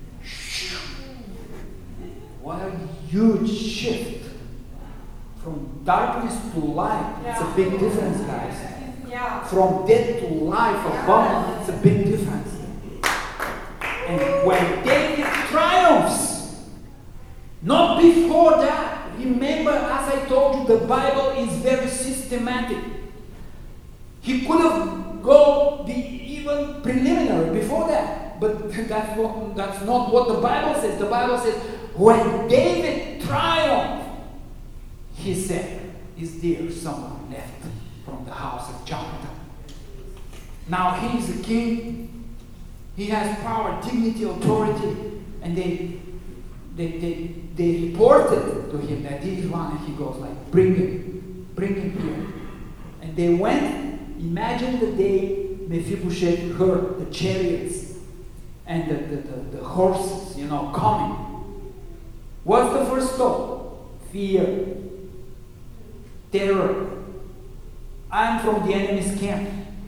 What a huge shift from darkness to light. It's a big difference, guys. Yeah. From death to life, abundance, it's a big difference. And when David triumphs, not before that, remember, as I told you, the Bible is very systematic. He could have go the even preliminary before that. But that's not, that's not what the Bible says. The Bible says, when David triumphed, he said, is there someone left from the house of Jonathan? Now he is a king. He has power, dignity, authority. And they, they, they, they reported to him that this is one. And he goes like, bring him, bring him here. And they went. Imagine the day Mephibosheth heard the chariots and the, the, the, the horses, you know, coming. What's the first thought? Fear. Terror. I'm from the enemy's camp.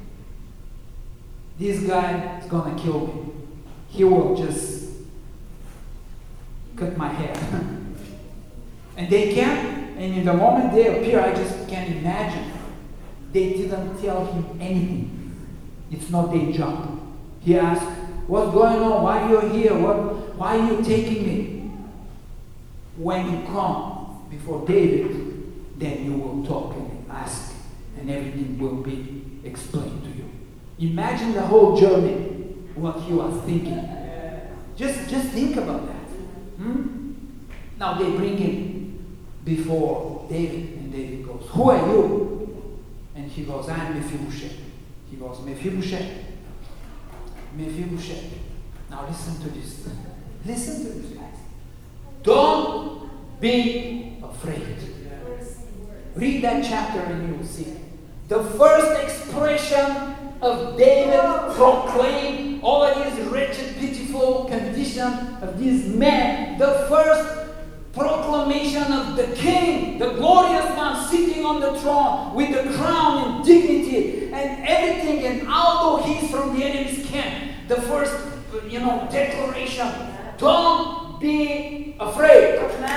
This guy is gonna kill me. He will just cut my hair. And they came, and in the moment they appear, I just can't imagine. They didn't tell him anything. It's not their job. He asked, what's going on? Why are you here? What, why are you taking me? When you come before David, then you will talk and ask, and everything will be explained to you. Imagine the whole journey, what he was thinking. Just, just think about that. Hmm? Now they bring him before David, and David goes, who are you? And he goes, I'm Mephibosheth. He goes, Mephibosheth. Mephibosheth. Now listen to this. Listen to this, guys. Don't be afraid. Read that chapter and you will see. The first expression of David proclaimed all of his wretched, pitiful condition of this man. The first proclamation of the king, the glorious one sitting on the throne with the crown and dignity and everything. And although he's from the enemy's camp, the first, you know, declaration, don't be afraid.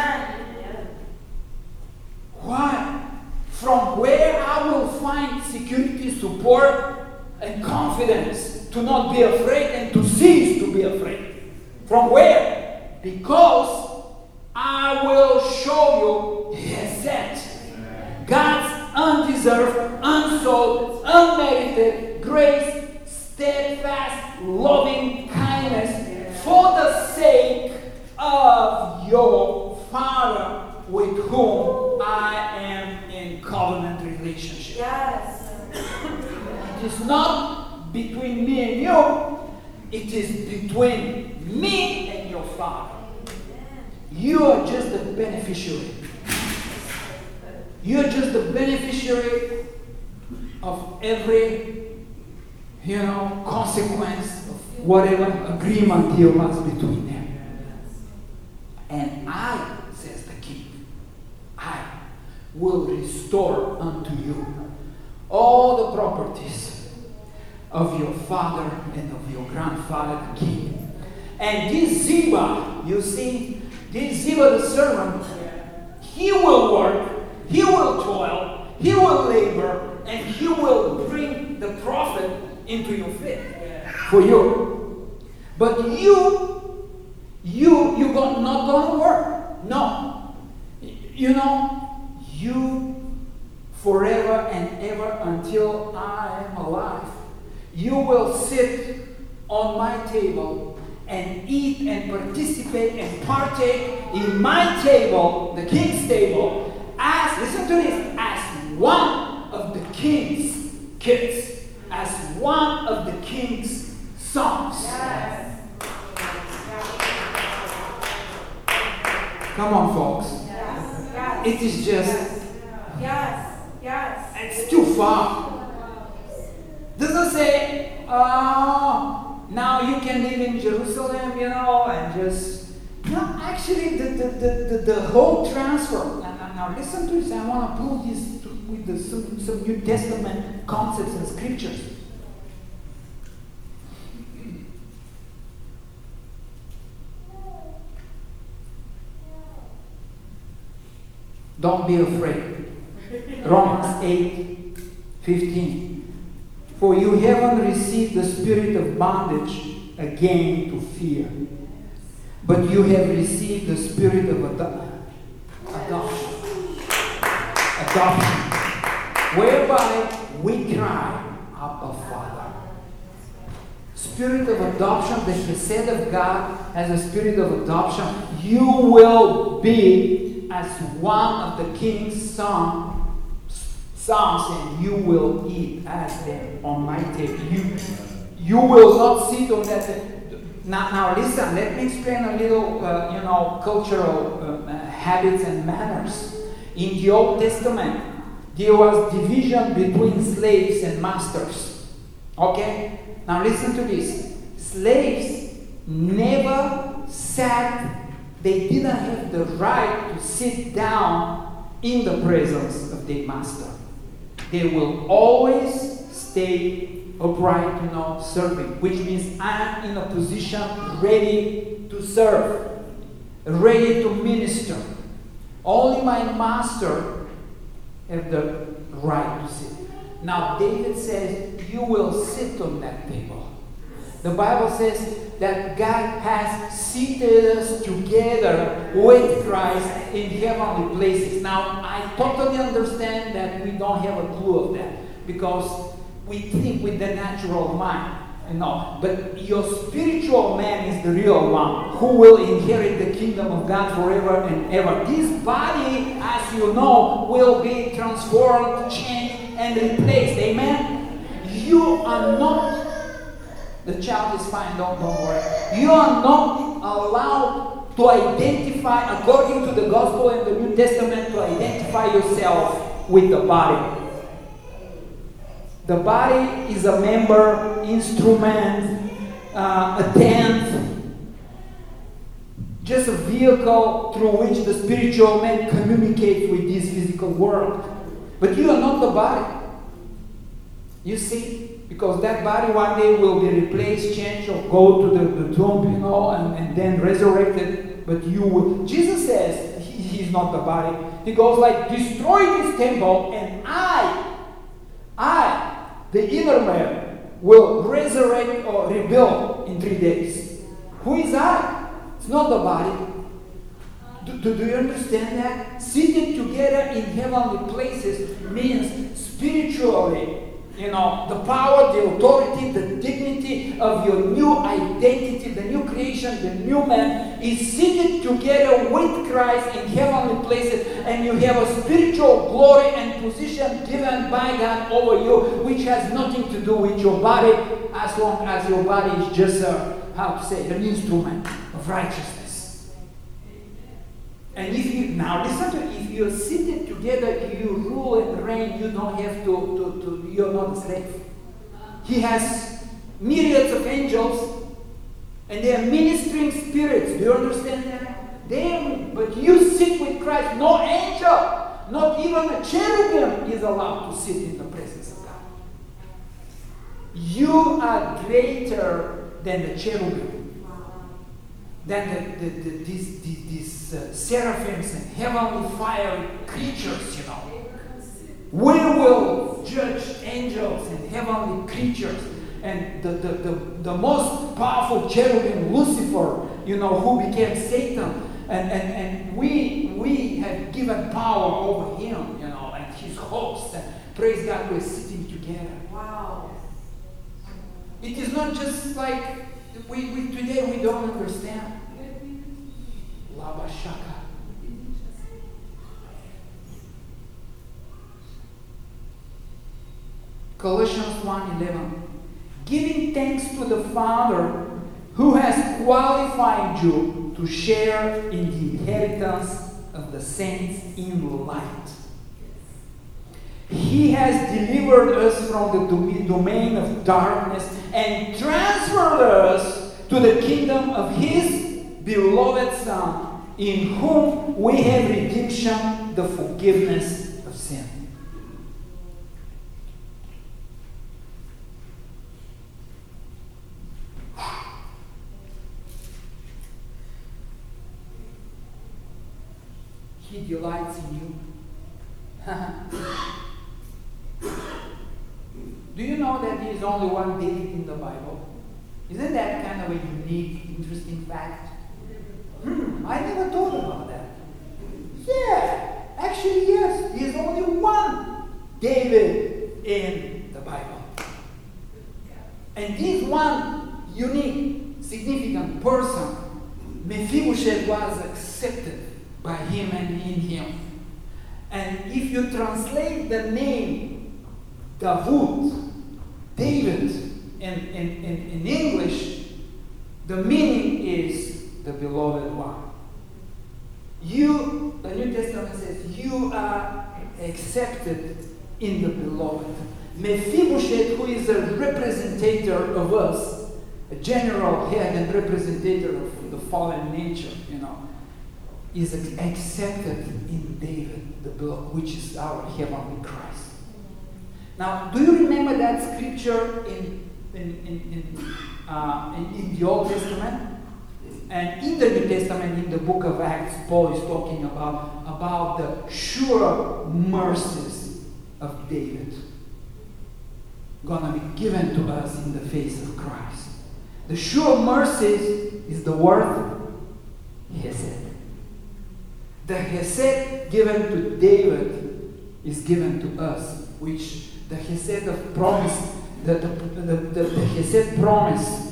Why? From where I will find security, support, and confidence to not be afraid and to cease to be afraid. From where? Because I will show you Hesed, God's undeserved, unsold, unmerited grace, steadfast, loving kindness for the sake of your Father with whom I am in covenant relationship. Yes. It is not between me and you, it is between me and your Father. You are just the beneficiary. You are just the beneficiary of every, you know, consequence of whatever agreement there was between them. And I, says the king, I will restore unto you all the properties of your father and of your grandfather, the king. And this Ziba, you see, this Ziba the servant, he will work, he will toil, he will labor, and he will bring the profit into your faith for you. But you, you, you got not going to work. No. You know, you forever and ever until I am alive, you will sit on my table and eat and participate and partake in my table, the king's table, as, listen to this, as one of the king's kids, as one of the king's sons. Yes. Come on, folks. Yes. Yes. It is just, Yes. Yes. it's too far. Doesn't say, oh, now you can live in Jerusalem, you know, and just, no, actually, the, the, the, the, the whole transfer, and, and now listen to this, I want to prove this to, with the, some, some New Testament concepts and scriptures. Don't be afraid. Romans eight fifteen. For you haven't received the spirit of bondage again to fear, but you have received the spirit of ado- adoption. Adoption. Whereby we cry, Abba Father. spirit of adoption, the Chesed of God as a spirit of adoption, you will be as one of the king's son, sons, and you will eat as them on my table. You, you will not sit on that. Now, now listen, let me explain a little, uh, you know, cultural uh, uh, habits and manners. In the Old Testament, there was division between slaves and masters. Okay? Now listen to this. Slaves never sat, they didn't have the right to sit down in the presence of their master. They will always stay upright, you know, serving, which means I'm in a position ready to serve, ready to minister. Only my master have the right to sit. Now David says, you will sit on that table. The Bible says that God has seated us together with Christ in heavenly places. Now I totally understand that we don't have a clue of that because we think with the natural mind. No, but your spiritual man is the real one who will inherit the kingdom of God forever and ever. This body, as you know, will be transformed, changed, and replaced. Amen? You are not, the child is fine, don't, don't worry. You are not allowed to identify, according to the gospel and the New Testament, to identify yourself with the body. The body is a member, instrument, uh, a tent, just a vehicle through which the spiritual man communicates with this physical world. But you are not the body. You see? Because that body one day will be replaced, changed, or go to the, the tomb, you know, and, and then resurrected. But you will. Jesus says he, he's not the body. He goes like, destroy this temple and I, I, the inner man, will resurrect or rebuild in three days. Who is I? It's not the body. Do, do, do you understand that? Seated together in heavenly places means spiritually, you know, the power, the authority, the dignity of your new identity, the new creation, the new man is seated together with Christ in heavenly places, and you have a spiritual glory and position given by God over you, which has nothing to do with your body, as long as your body is just a, how to say, an instrument of righteousness. And if you, now listen to it, if you're seated together, you rule and reign, you don't have to, to, to you're not a slave. He has myriads of angels, and they are ministering spirits. Do you understand that? They, but you sit with Christ. No angel, not even a cherubim is allowed to sit in the presence of God. You are greater than the cherubim. Than the, the, the, these, these, these uh, seraphims and heavenly fiery creatures, you know. We will judge angels and heavenly creatures. And the, the, the, the most powerful cherubim, Lucifer, you know, who became Satan. And, and, and we, we have given power over him, you know, and his hosts. And praise God, we're sitting together. Wow. It is not just like we, we today we don't understand. Labashaka. Colossians one eleven. Giving thanks to the Father who has qualified you to share in the inheritance of the saints in light. He has delivered us from the domain of darkness and transferred us to the kingdom of His beloved Son, in whom we have redemption, the forgiveness of sin. He delights in you. Do you know that there is only one David in the Bible? Isn't that kind of a unique, interesting fact? Hmm, I never thought about that. Yeah, actually yes, there is only one David in the Bible. And this one unique, significant person, Mephibosheth was accepted by him and in him. And if you translate the name Davud, David, in, in, in, in English, the meaning is the beloved one. You, the New Testament says, you are accepted in the beloved. Mephibosheth, who is a representative of us, a general head and representative of the fallen nature, you know, is accepted in David, the beloved, which is our heavenly Christ. Now, do you remember that scripture in in in, in, uh, in, in the Old Testament? And in the New Testament, in the book of Acts, Paul is talking about, about the sure mercies of David gonna be given to us in the face of Christ. The sure mercies is the word Hesed. The Hesed given to David is given to us, which the Hesed of promise, the, the, the, the, the Hesed promise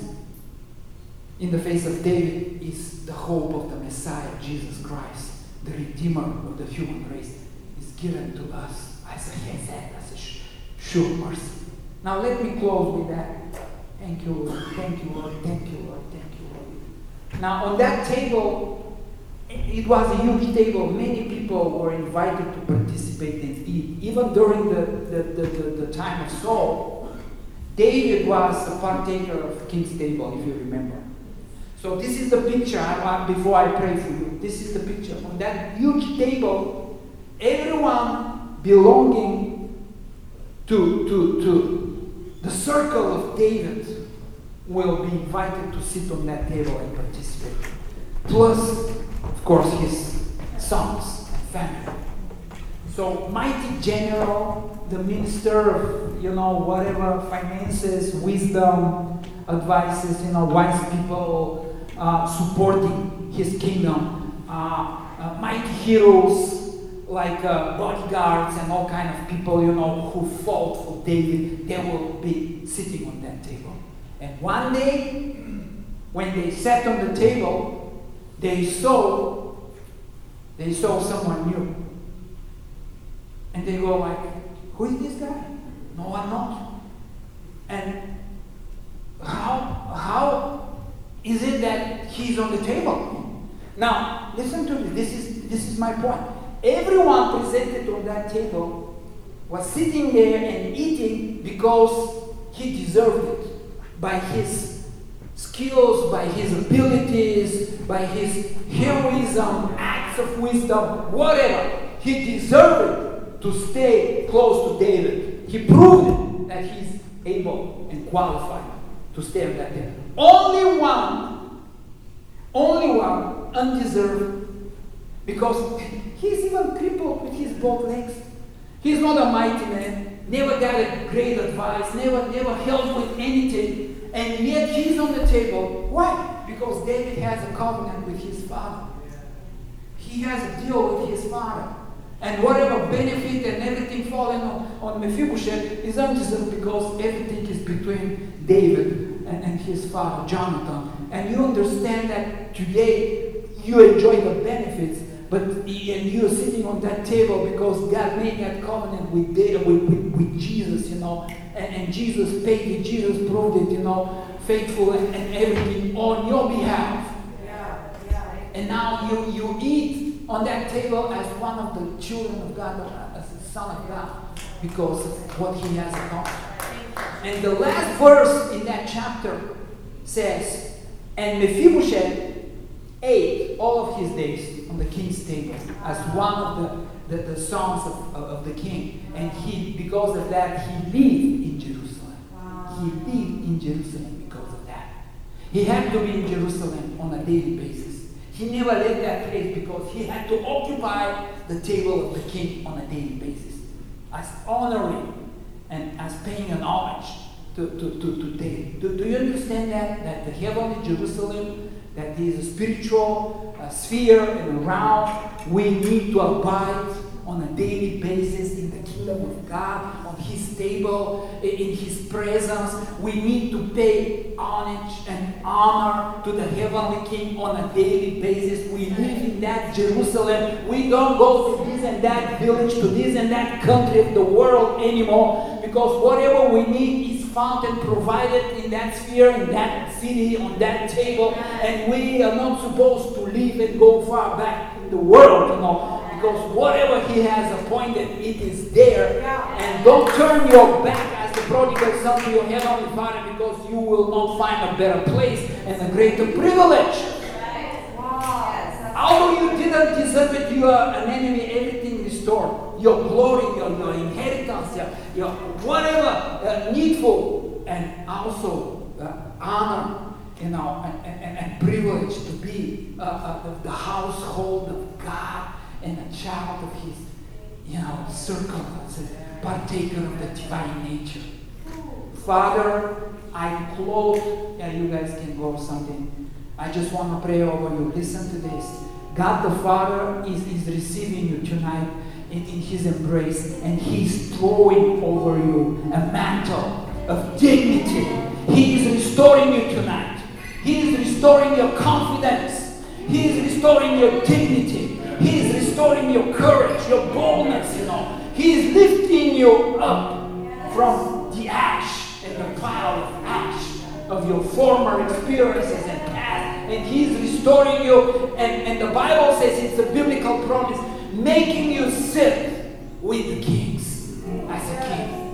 in the face of David is the hope of the Messiah, Jesus Christ, the Redeemer of the human race, is given to us as a Hesed, as a sh- sure mercy. Now let me close with that. Thank you, Lord. Thank you, Lord. Thank you, Lord. Thank you, Lord. Now on that table, it was a huge table. Many people were invited to participate and eat. Even during the, the, the, the, the time of Saul, David was a partaker of King's table, if you remember. So this is the picture, I, before I pray for you, this is the picture. On that huge table, everyone belonging to, to, to the circle of David will be invited to sit on that table and participate. Plus, of course, his sons and family. So, mighty general, the minister of, you know, whatever, finances, wisdom, advices, you know, wise people, Uh, supporting his kingdom, uh, uh, mighty heroes like uh, bodyguards and all kind of people, you know, who fought for David, they will be sitting on that table. And one day, when they sat on the table, they saw, they saw someone new, and they go like, "Who is this guy? No one knows." And how how? Is it that he's on the table? Now, listen to me. This is this is my point. Everyone presented on that table was sitting there and eating because he deserved it by his skills, by his abilities, by his heroism, acts of wisdom, whatever. He deserved it to stay close to David. He proved it that he's able and qualified to stay on that table. Only one, only one undeserved, because he's even crippled with his both legs. He's not a mighty man, never got a great advice, never, never helped with anything, and yet he's on the table. Why? Because David has a covenant with his father. He has a deal with his father. And whatever benefit and everything falling on, on Mephibosheth is undeserved because everything is between David and, and his father, Jonathan. And you understand that today you enjoy the benefits, but and you're sitting on that table because God made that covenant with, David, with, with, with Jesus, you know, and, and Jesus paid it, Jesus proved it, you know, faithful and, and everything on your behalf. Yeah, yeah. And now you, you eat on that table as one of the children of God, as the Son of God, because of what he has accomplished. And the last verse in that chapter says, "And Mephibosheth ate all of his days on the king's table as one of the, the, the sons of, of, of the king. And he, because of that, he lived in Jerusalem. Wow. He lived in Jerusalem because of that. He had to be in Jerusalem on a daily basis. He never left that place because he had to occupy the table of the king on a daily basis, as honoring and as paying an homage to, to, to, to David. Do, do you understand that? That the heavenly Jerusalem, that is a spiritual uh, sphere and around, we need to abide on a daily basis in the kingdom kingdom of God, on His table, in His presence. We need to pay homage and honor to the heavenly King on a daily basis. We live in that Jerusalem. We don't go to this and that village, to this and that country of the world anymore, because whatever we need is found and provided in that sphere, in that city, on that table, and we are not supposed to live and go far back in the world, you know. Because whatever He has appointed, it is there. And don't turn your back as the prodigal son to your heavenly Father, because you will not find a better place and a greater privilege. Although you didn't deserve it, you are an enemy, everything restored. Your glory, your, your inheritance, your, your whatever uh, needful, and also uh, honor, you know, and, and, and privilege to be uh, uh, the household of God, and a child of His, you know, circle, as a partaker of the divine nature. Father, I close. Yeah, you guys can go something. I just want to pray over you. Listen to this. God the Father is, is receiving you tonight in, in His embrace, and He's throwing over you a mantle of dignity. He is restoring you tonight. He is restoring your confidence. He is restoring your dignity. He is restoring your courage, your boldness, you know. He is lifting you up from the ash and the cloud of ash of your former experiences and past. And He is restoring you. And, and the Bible says, it's a biblical promise, making you sit with the kings as a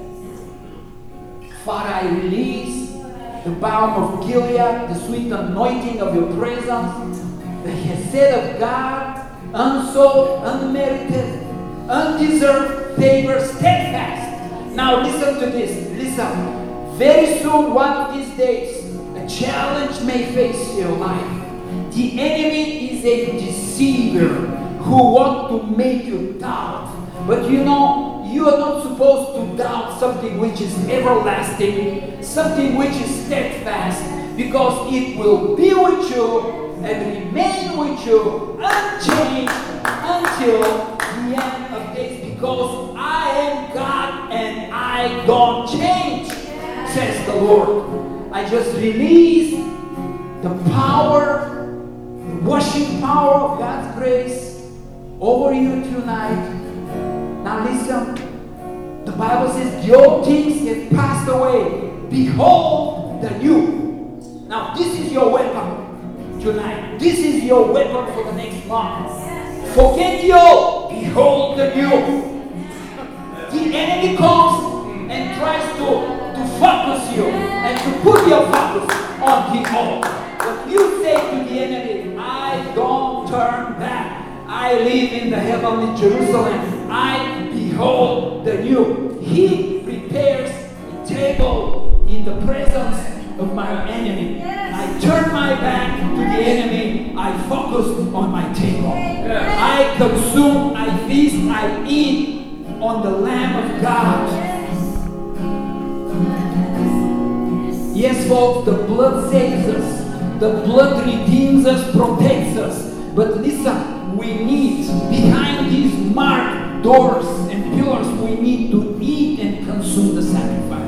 king. Father, I release the balm of Gilead, the sweet anointing of your presence, the Hesed of God, unsought, unmerited, undeserved favor, steadfast. Now listen to this. Listen. Very soon, one of these days, a challenge may face your life. The enemy is a deceiver who wants to make you doubt. But you know, you are not supposed to doubt something which is everlasting, something which is steadfast, because it will be with you and remain with you unchanged until the end of days, because I am God and I don't change, says the Lord. I just release the power, the washing power of God's grace over you tonight. Now listen, the Bible says the old things have passed away. Behold the new. Now this is your weapon tonight. This is your weapon for the next month. Forget the old, behold the new. The enemy comes and tries to, to focus you and to put your focus on the old. But you say to the enemy, I don't turn back. I live in the heavenly Jerusalem. I behold the new. He prepares a table in the presence of my enemy. I turn my back to the enemy. I focus on my table. I consume, I feast, I eat on the Lamb of God. Yes, folks, the blood saves us. The blood redeems us, protects us. But listen, we need, behind these marked doors and pillars, we need to eat and consume the sacrifice.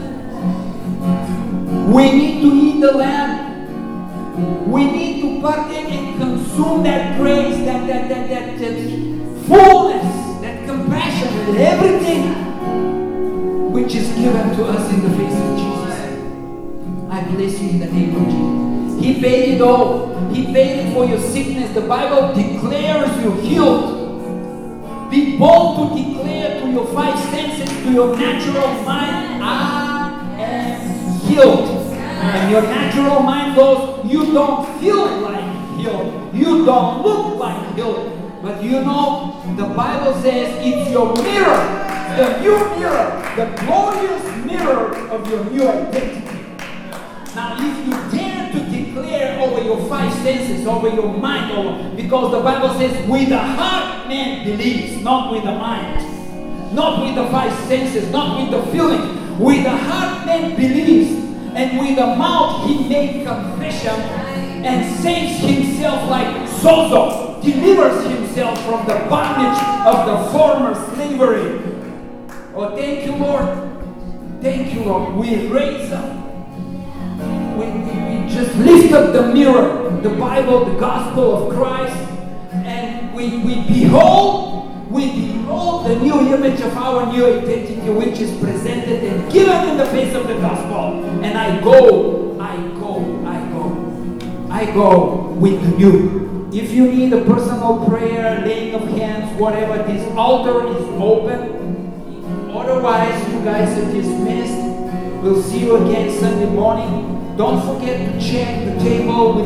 We need to eat the lamb. We need to partake and consume that grace, that, that, that, that, that fullness, that compassion, and everything which is given to us in the face of Jesus. I bless you in the name of Jesus. He paid it all. He paid it for your sickness. The Bible declares you healed. Be bold to declare to your five senses, to your natural mind, I am healed. And your natural mind goes, you don't feel like healed. You don't look like healed. But you know, the Bible says it's your mirror, the new mirror, the glorious mirror of your new identity. Now, if you dare to declare over your five senses, over your mind, over, because the Bible says, with the heart man believes, not with the mind, not with the five senses, not with the feeling. With the heart man believes, and with the mouth he makes confession and saves himself like Sozo, delivers himself from the bondage of the former slavery. Oh, thank you, Lord. Thank you, Lord. We raise up. We, we, we just lift up the mirror, the Bible, the gospel of Christ, and we, we behold, we behold the new image of our new identity, which is presented and given in the face of the gospel. And I go, I go, I go, I go with the new. If you need a personal prayer, laying of hands, whatever, this altar is open. Otherwise, you guys are dismissed. We'll see you again Sunday morning. Don't forget to check the table with